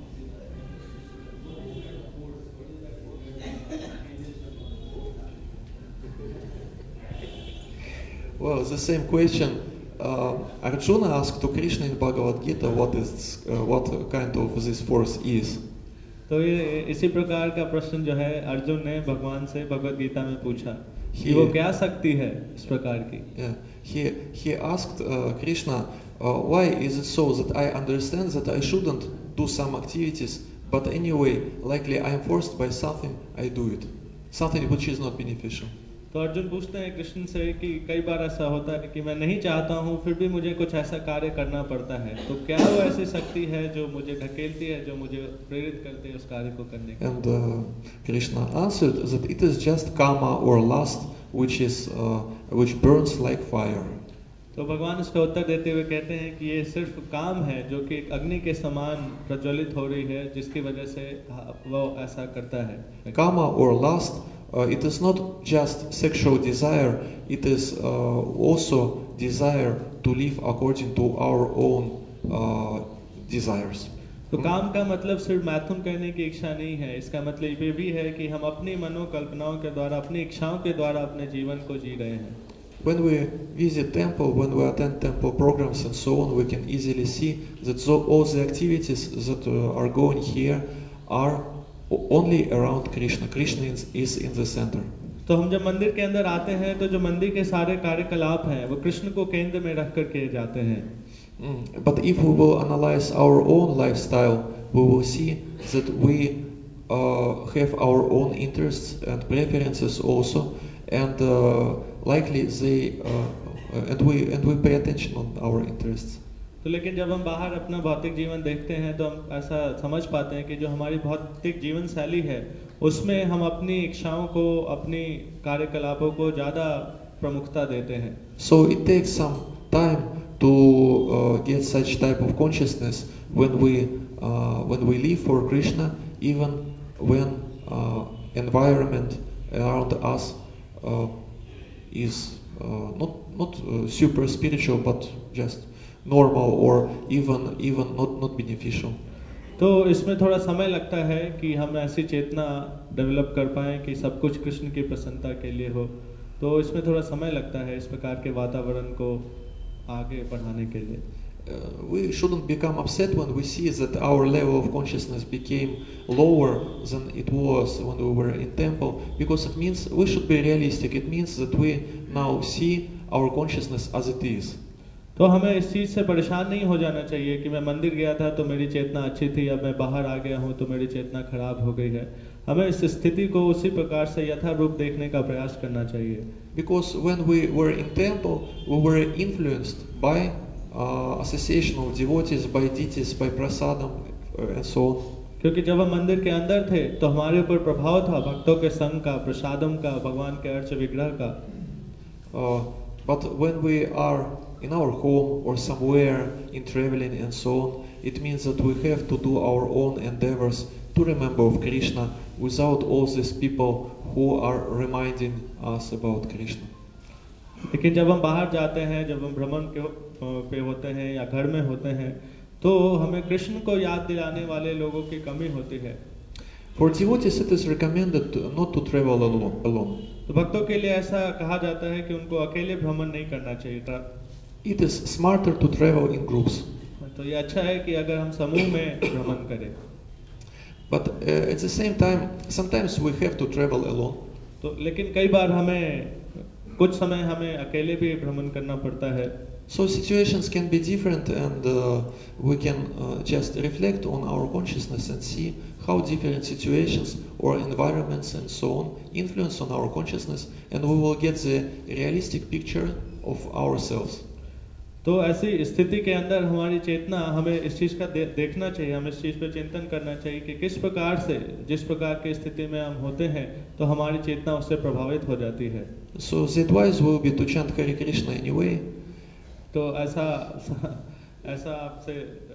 [SPEAKER 1] Well, the same question uh, Arjuna asked to Krishna in Bhagavad Gita. What is uh, what kind of this force is?
[SPEAKER 2] तो ये इसी प्रकार का प्रश्न जो है अर्जुन ने भगवान से भगवद गीता में पूछा कि वो क्या शक्ति है इस प्रकार की.
[SPEAKER 1] Yeah, he he asked uh, Krishna, uh, why is it so that I understand that I shouldn't do some activities, but anyway, likely I am forced by something, I do it, something which is not beneficial.
[SPEAKER 2] तो अर्जुन पूछते हैं कृष्ण से कि कई बार ऐसा होता है कि मैं नहीं चाहता हूँ फिर भी मुझे कुछ ऐसा कार्य करना पड़ता है, तो क्या वो ऐसी शक्ति है जो मुझे ढकेलती है, जो मुझे प्रेरित करती है उस कार्य को करने के?
[SPEAKER 1] And uh, Krishna answered that it is just karma or lust which is uh, which burns like fire.
[SPEAKER 2] तो भगवान इसका उत्तर देते हुए कहते हैं कि ये सिर्फ काम है जो कि एक अग्नि के समान प्रज्वलित हो रही है जिसकी वजह से वो ऐसा करता है.
[SPEAKER 1] Karma or lust, uh, it is not just sexual desire, it is uh, also desire to live according to our own uh, desires.
[SPEAKER 2] तो काम का मतलब सिर्फ मैथुन करने की इच्छा नहीं है, इसका मतलब ये भी है कि हम अपनी मनोकल्पनाओं के द्वारा, अपनी इच्छाओं के द्वारा अपने जीवन को जी रहे हैं.
[SPEAKER 1] When we visit temple, when we attend temple programs and so on, we can easily see that so all the activities that uh, are going here are only around Krishna. Krishna is, is in the center.
[SPEAKER 2] तो हम जब मंदिर के अंदर आते हैं तो जो मंदिर के सारे कार्यकलाप हैं वो कृष्ण को केंद्र में रखकर किए जाते हैं.
[SPEAKER 1] Mm. But if we will analyze our own lifestyle, we will see that we uh, have our own interests and preferences also, and uh, likely they uh, and we and we pay attention on our interests.
[SPEAKER 2] तो लेकिन जब हम बाहर अपना भौतिक जीवन देखते हैं तो हम ऐसा समझ पाते हैं कि जो हमारी भौतिक जीवन शैली है उसमें हम अपनी इच्छाओं को, अपनी कार्यकलापों को ज़्यादा प्रमुखता देते हैं.
[SPEAKER 1] So it takes some time to uh, get such type of consciousness when we uh, when we live for Krishna, even when uh, environment around us uh, is uh, not not uh, super spiritual, but just normal or even even not not beneficial.
[SPEAKER 2] तो इसमें थोड़ा समय लगता है कि हम ऐसी चेतना develop कर पाएं कि सब कुछ कृष्ण की प्रसन्नता के लिए हो। तो इसमें थोड़ा समय लगता है इस प्रकार के वातावरण को आगे बढ़ाने के लिए।
[SPEAKER 1] Uh, we shouldn't become upset when we see that our level of consciousness became lower than it was when we were in temple, because it means we should be realistic. It means that we now see our consciousness as it is.
[SPEAKER 2] तो हमें इस चीज़ से परेशान नहीं हो जाना चाहिए कि मैं मंदिर गया था तो मेरी चेतना अच्छी थी, अब मैं बाहर आ गया हूँ तो मेरी चेतना खराब हो गई है। हमें इस स्थिति को उसी प्रकार से यथारूप देखने का प्रयास करना चाहिए।
[SPEAKER 1] Because when we were in temple, we were influenced by uh, association of devotees, by deities, by prasadam, uh, and so on.
[SPEAKER 2] क्योंकि जब हम मंदिर के अंदर थे तो हमारे ऊपर प्रभाव था भक्तों के संग का, प्रसादम का, भगवान के अर्च विग्रह का।
[SPEAKER 1] Uh, but when we are in our home or somewhere in traveling and so on, it means that we have to do our own endeavors to remember of Krishna without all these people who are reminding us about Krishna.
[SPEAKER 2] लेकिन जब हम बाहर जाते हैं, जब हम भ्रमण के पे होते हैं या घर में होते हैं, तो हमें कृष्ण को याद दिलाने वाले लोगों की कमी होती है।
[SPEAKER 1] For devotees, it is recommended to, not to travel alone. alone.
[SPEAKER 2] तो भक्तों के लिए ऐसा कहा जाता है कि उनको अकेले भ्रमण नहीं करना चाहिए।
[SPEAKER 1] It is smarter to travel in groups.
[SPEAKER 2] तो ये अच्छा है कि अगर हम समूह में भ्रमण करें।
[SPEAKER 1] But uh, at the same time, sometimes we have to travel alone.
[SPEAKER 2] तो लेकिन कई बार हमें कुछ समय हमें अकेले भी भ्रमण करना पड़ता है।
[SPEAKER 1] So situations can be different, and uh, we can uh, just reflect on our consciousness and see how different situations or environments and so on influence on our consciousness, and we will get the realistic picture of ourselves.
[SPEAKER 2] तो ऐसी स्थिति के अंदर हमारी चेतना, हमें इस चीज़ का दे, देखना चाहिए, हमें इस चीज़ पर चिंतन करना चाहिए कि किस प्रकार से, जिस प्रकार की स्थिति में हम होते हैं तो हमारी चेतना उससे प्रभावित हो जाती है।
[SPEAKER 1] So the advice will be to chant Hare Krishna anyway.
[SPEAKER 2] तो ऐसा ऐसा आपसे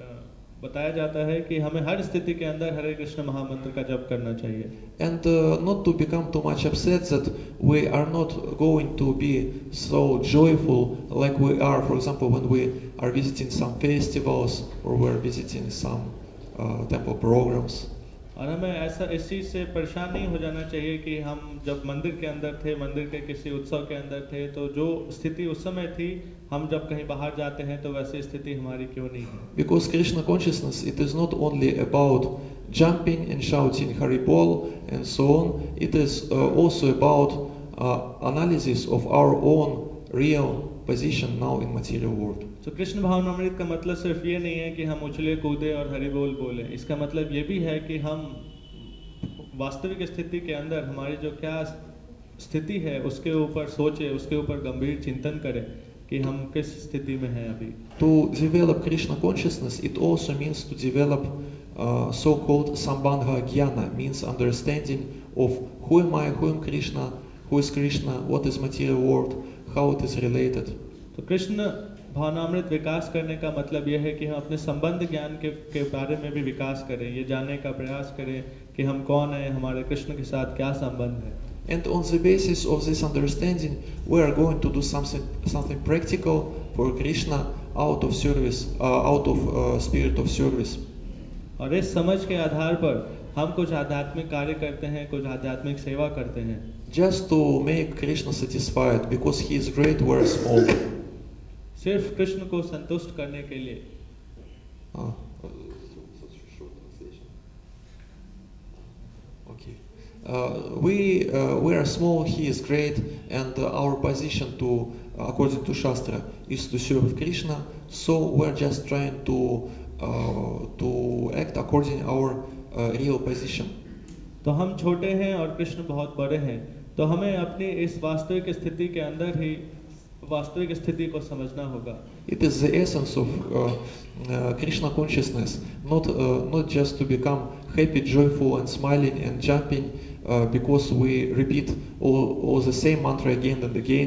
[SPEAKER 2] बताया जाता है कि हमें हर स्थिति के अंदर हरे कृष्ण महामंत्र का जप करना चाहिए।
[SPEAKER 1] And uh, not to become too much upset that we are not going to be so joyful like we are, for example, when we are visiting some festivals or we are visiting some uh, temple programs.
[SPEAKER 2] और हमें ऐसा इस चीज़ से परेशान नहीं हो जाना चाहिए कि हम जब मंदिर के अंदर थे, मंदिर के किसी उत्सव के अंदर थे, तो जो स्थिति उस समय थी, हम जब कहीं बाहर जाते हैं तो वैसी स्थिति हमारी क्यों नहीं है?
[SPEAKER 1] Because Krishna consciousness, it is not only about jumping and shouting Hari Bol and so on. It is uh, also about uh, analysis of our own real position now in material world.
[SPEAKER 2] तो कृष्ण भावनामृत का मतलब सिर्फ ये नहीं है कि हम उछले कूदे और हरि बोल बोले। इसका मतलब ये भी है कि हम वास्तविक स्थिति के अंदर हमारी जो क्या स्थिति है उसके ऊपर सोचे, उसके ऊपर गंभीर चिंतन करें कि हम किस स्थिति में हैं अभी।
[SPEAKER 1] To develop Krishna consciousness, it also means to develop uh, so-called Sambandha Jnana, means understanding of who am I, who am Krishna, who is Krishna, what is material world, how it is related.
[SPEAKER 2] तो कृष्ण भावनामृत विकास करने का मतलब यह है कि हम अपने संबंध ज्ञान के, के बारे में भी विकास करें, ये जानने का प्रयास करें कि हम कौन हैं, हमारे कृष्ण के साथ क्या संबंध है।
[SPEAKER 1] And on the basis of this understanding, we are going to do something something practical for Krishna out of service, uh, out of uh, spirit of service.
[SPEAKER 2] और इस समझ के आधार पर हम कुछ आध्यात्मिक कार्य करते हैं, कुछ आध्यात्मिक सेवा करते हैं।
[SPEAKER 1] Just to make Krishna satisfied, because he is great, we are small.
[SPEAKER 2] सिर्फ कृष्ण को संतुष्ट करने के लिए।
[SPEAKER 1] Ah, okay. Uh, we uh, we are small. He is great, and uh, our position to, uh, according to Shastra, is to serve Krishna. So we are just trying to uh, to act according to our uh, real position.
[SPEAKER 2] तो हम छोटे हैं और कृष्ण बहुत बड़े हैं, तो हमें अपनी इस वास्तविक स्थिति के अंदर ही वास्तविक स्थिति को समझना होगा।
[SPEAKER 1] It is the essence of uh, uh, Krishna consciousness, not uh, not just to become happy, joyful, and smiling and jumping uh, because we repeat all, all the same mantra again and again,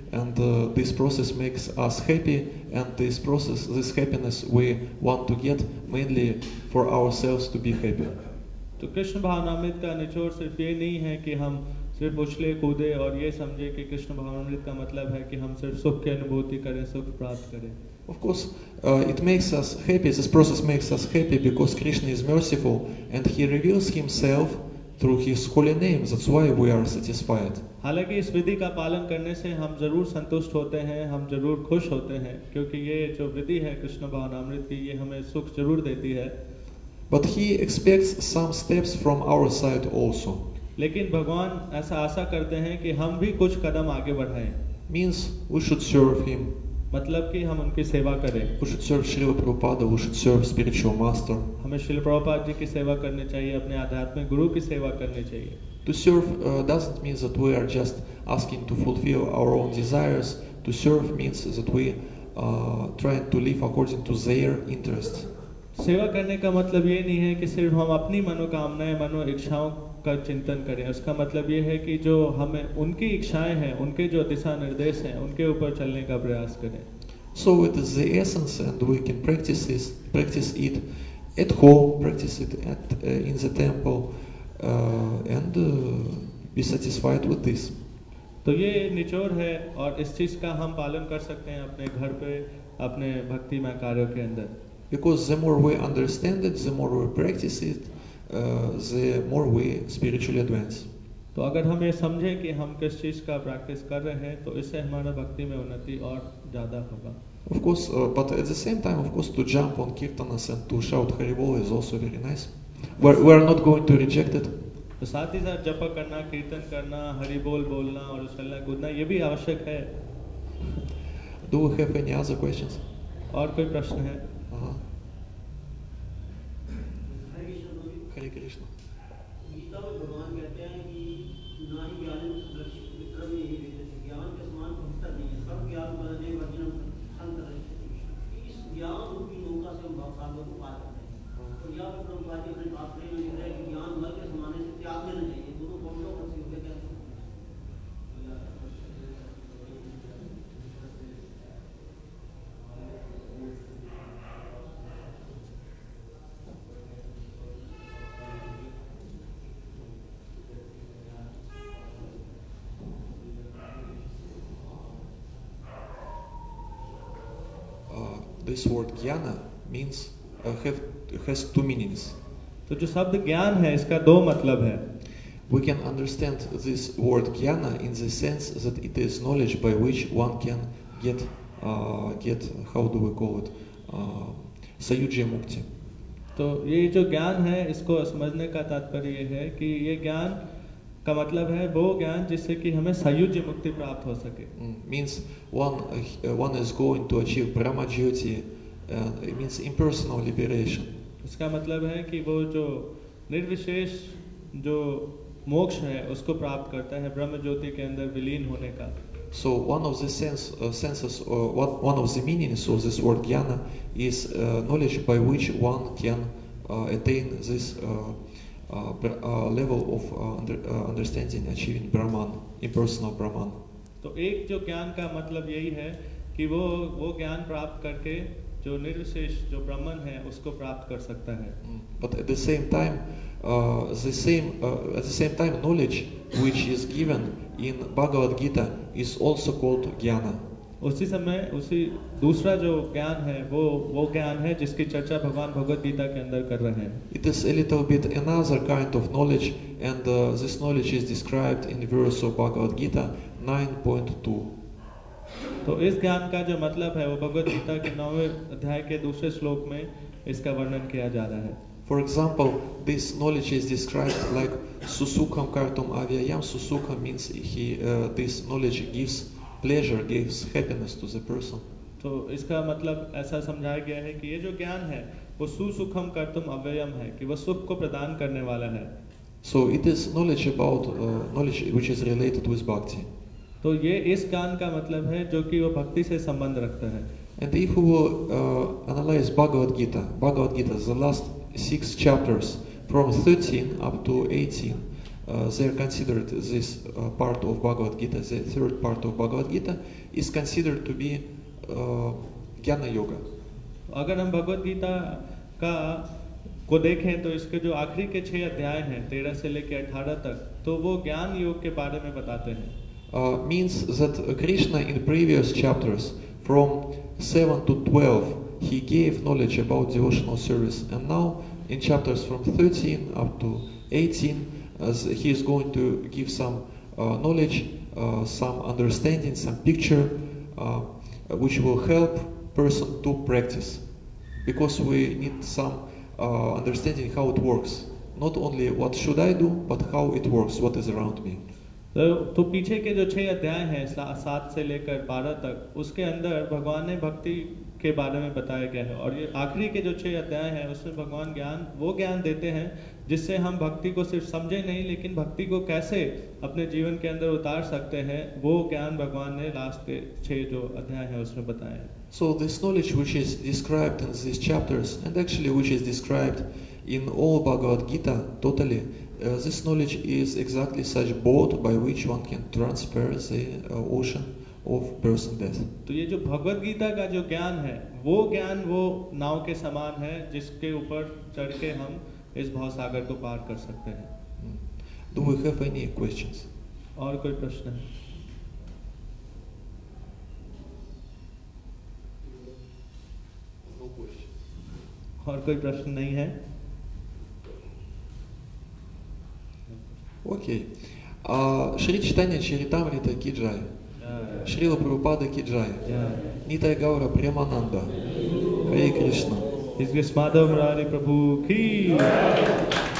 [SPEAKER 1] and uh, this process makes us happy, and this process, this happiness we want to get mainly for ourselves to be happy.
[SPEAKER 2] तो कृष्ण भावनामृत का निचोड़ सिर्फ ये नहीं है कि हम सिर्फ उछले कूदे और ये समझे कि कृष्ण भावनामृत का मतलब है कि हम सिर्फ सुख की अनुभूति करें, सुख प्राप्त करें.
[SPEAKER 1] Of course, uh, it makes us happy, this process makes us happy because Krishna is merciful and he reveals himself through his holy name. That's why we are satisfied.
[SPEAKER 2] हालांकि इस विधि का पालन करने से हम जरूर संतुष्ट होते हैं, हम जरूर खुश होते हैं, क्योंकि ये जो विधि है कृष्ण भावनामृत की, ये हमें सुख जरूर देती है.
[SPEAKER 1] But he expects some steps from our side also.
[SPEAKER 2] लेकिन भगवान ऐसा आशा करते हैं कि हम भी कुछ कदम आगे बढ़ाएं.
[SPEAKER 1] Means we should serve him.
[SPEAKER 2] मतलब कि हम उनकी सेवा करें.
[SPEAKER 1] We should serve Srila Prabhupada, we should serve spiritual master.
[SPEAKER 2] हमें श्रील प्रभुपाद जी की सेवा करनी चाहिए, अपने आध्यात्मिक गुरु की सेवा करनी चाहिए.
[SPEAKER 1] To serve uh, doesn't mean that we are just asking to fulfill our own desires. To serve means that we uh, trying to live according to their interests.
[SPEAKER 2] सेवा करने का मतलब ये नहीं है कि सिर्फ हम अपनी मनोकामनाएं, मनो इच्छाओं का चिंतन करें. उसका मतलब ये है कि जो हमें उनकी इच्छाएं हैं, उनके जो दिशा निर्देश हैं, उनके ऊपर चलने का प्रयास करें.
[SPEAKER 1] So it is the essence, and we can practice this, practice it at home, practice it at uh, in the temple, uh, and uh, be satisfied with this.
[SPEAKER 2] तो ये निचोड़ है और इस चीज का हम पालन कर सकते हैं अपने घर पे, अपने भक्तिमय कार्यों के अंदर.
[SPEAKER 1] Because the more we understand it, the more we practice it, uh, the more we spiritually advance.
[SPEAKER 2] तो अगर हम ये समझें कि हम किस चीज का प्रैक्टिस कर रहे हैं, तो इससे हमारा भक्ति में उन्नति और ज्यादा होगा.
[SPEAKER 1] Of course, uh, but at the same time, of course, to jump on kirtanas and to shout Haribol is also very nice. We're, we're not going to reject it.
[SPEAKER 2] तो साथ ही साथ जप करना, कीर्तन करना, हरि बोल बोलना और उछलना कूदना, ये भी आवश्यक है.
[SPEAKER 1] Do we have any other questions?
[SPEAKER 2] और कोई प्रश्न है?
[SPEAKER 1] Uh-huh. Hare Krishna.
[SPEAKER 4] गीता में भगवान कहते हैं कि ना ही ज्ञान सुदर्शित मित्र में ही वेद ज्ञान के समान पवित्र नहीं है, सब ज्ञान बदले वर्जन संत इस ज्ञान रूपी नौका से हम भवसागर को पार करते हैं. तो यहाँ पे प्रभुपाद जी अपने शास्त्र में लिख रहे हैं कि ज्ञान बल के समाने से त्याग देना चाहिए. दोनों पक्षों पर से होते कहते हैं.
[SPEAKER 1] This word jnana means uh, have has two meanings.
[SPEAKER 2] तो जो शब्द ज्ञान है, इसका दो मतलब है.
[SPEAKER 1] We can understand this word jnana in the sense that it is knowledge by which one can get uh, get how do we call it uh, sayujya mukti.
[SPEAKER 2] तो ये जो ज्ञान है, इसको समझने का तात्पर्य ये है कि ये ज्ञान का मतलब है वो ज्ञान जिससे कि हमें सायुज्य मुक्ति प्राप्त हो सके.
[SPEAKER 1] Mm, means one uh, one is going to achieve brahmajyoti, uh, it means impersonal liberation.
[SPEAKER 2] इसका मतलब है कि वो जो निर्विशेष जो मोक्ष है उसको प्राप्त करता है, ब्रह्म ज्योति के अंदर विलीन होने का.
[SPEAKER 1] So one of the sense uh, senses or uh, one one of the meanings of this word jnana is uh, knowledge by which one can uh, attain this uh, uh, uh, level of uh, under, uh, understanding, achieving Brahman, impersonal Brahman.
[SPEAKER 2] तो एक जो ज्ञान का मतलब यही है कि वो वो ज्ञान प्राप्त करके जो निर्विशेष जो ब्रह्मन है उसको प्राप्त कर सकता है.
[SPEAKER 1] Mm. But at the same time, uh, the same uh, at the same time, knowledge which is given in Bhagavad Gita is also called jnana.
[SPEAKER 2] उसी समय उसी दूसरा जो ज्ञान है वो वो ज्ञान है जिसकी चर्चा भगवान भगवत गीता के अंदर कर रहे हैं.
[SPEAKER 1] It is a little bit another kind of knowledge, and uh, this knowledge is described in the verse of Bhagavad Gita nine point two.
[SPEAKER 2] तो इस ज्ञान का जो मतलब है वो भगवत गीता के नौवें अध्याय के दूसरे श्लोक में इसका वर्णन किया जा रहा है.
[SPEAKER 1] For example, this knowledge is described like susukham kartum avyayam. Susukham means he uh, this knowledge gives pleasure, gives happiness to the person.
[SPEAKER 2] तो इसका मतलब ऐसा समझाया गया है कि ये जो ज्ञान है वो सुसुखम कर्तुम अव्ययम है, कि वो सुख को प्रदान करने वाला है.
[SPEAKER 1] So it is knowledge about uh, knowledge which is related with bhakti.
[SPEAKER 2] तो ये इस ज्ञान का मतलब है जो कि वो भक्ति से संबंध रखता है.
[SPEAKER 1] And if we will uh, analyze Bhagavad Gita, Bhagavad Gita, the last six chapters from thirteen up to eighteen, uh, they're considered this uh, part of Bhagavad Gita, the third part of Bhagavad Gita, is considered to be uh, Jnana Yoga.
[SPEAKER 2] अगर हम भगवत गीता का को देखें तो इसके जो आखिरी के छह अध्याय हैं तेरह से लेकर अठारह तक तो वो ज्ञान योग के बारे में बताते हैं.
[SPEAKER 1] Uh, means that uh, Krishna in previous chapters from seven to twelve he gave knowledge about devotional service, and now in chapters from thirteen up to eighteen as he is going to give some uh, knowledge, uh, some understanding, some picture uh, which will help person to practice, because we need some uh, understanding how it works, not only what should I do but how it works, what is around me.
[SPEAKER 2] तो, तो पीछे के जो छह अध्याय हैं सात से लेकर बारह तक उसके अंदर भगवान ने भक्ति के बारे में बताया गया है, और ये आखिरी के जो छह अध्याय हैं उसमें भगवान ज्ञान वो ज्ञान देते हैं जिससे हम भक्ति को सिर्फ समझे नहीं लेकिन भक्ति को कैसे अपने जीवन के अंदर उतार सकते हैं वो ज्ञान भगवान ने लास्ट के छह जो अध्याय हैं उसमें बताया है.
[SPEAKER 1] So this knowledge which is described in these chapters, and actually which is described in all Bhagavad Gita totally, uh, this knowledge is exactly such boat by which one can transfer the uh, ocean of birth and death.
[SPEAKER 2] तो ये जो भगवत गीता का जो ज्ञान है वो ज्ञान वो नाव के समान है जिसके ऊपर चढ़ के हम इस भवसागर को पार कर सकते हैं.
[SPEAKER 1] Do we have any questions?
[SPEAKER 2] और कोई प्रश्न है?
[SPEAKER 1] No question.
[SPEAKER 2] और कोई प्रश्न नहीं है?
[SPEAKER 1] Окей. Okay. Шри Чайтанья Чаритамрита ки джай. Шрила Прабхупада ки джай. Нитай Гаура Премананда. Харе Кришна.
[SPEAKER 2] His Grace Madhav Murari Prabhu ki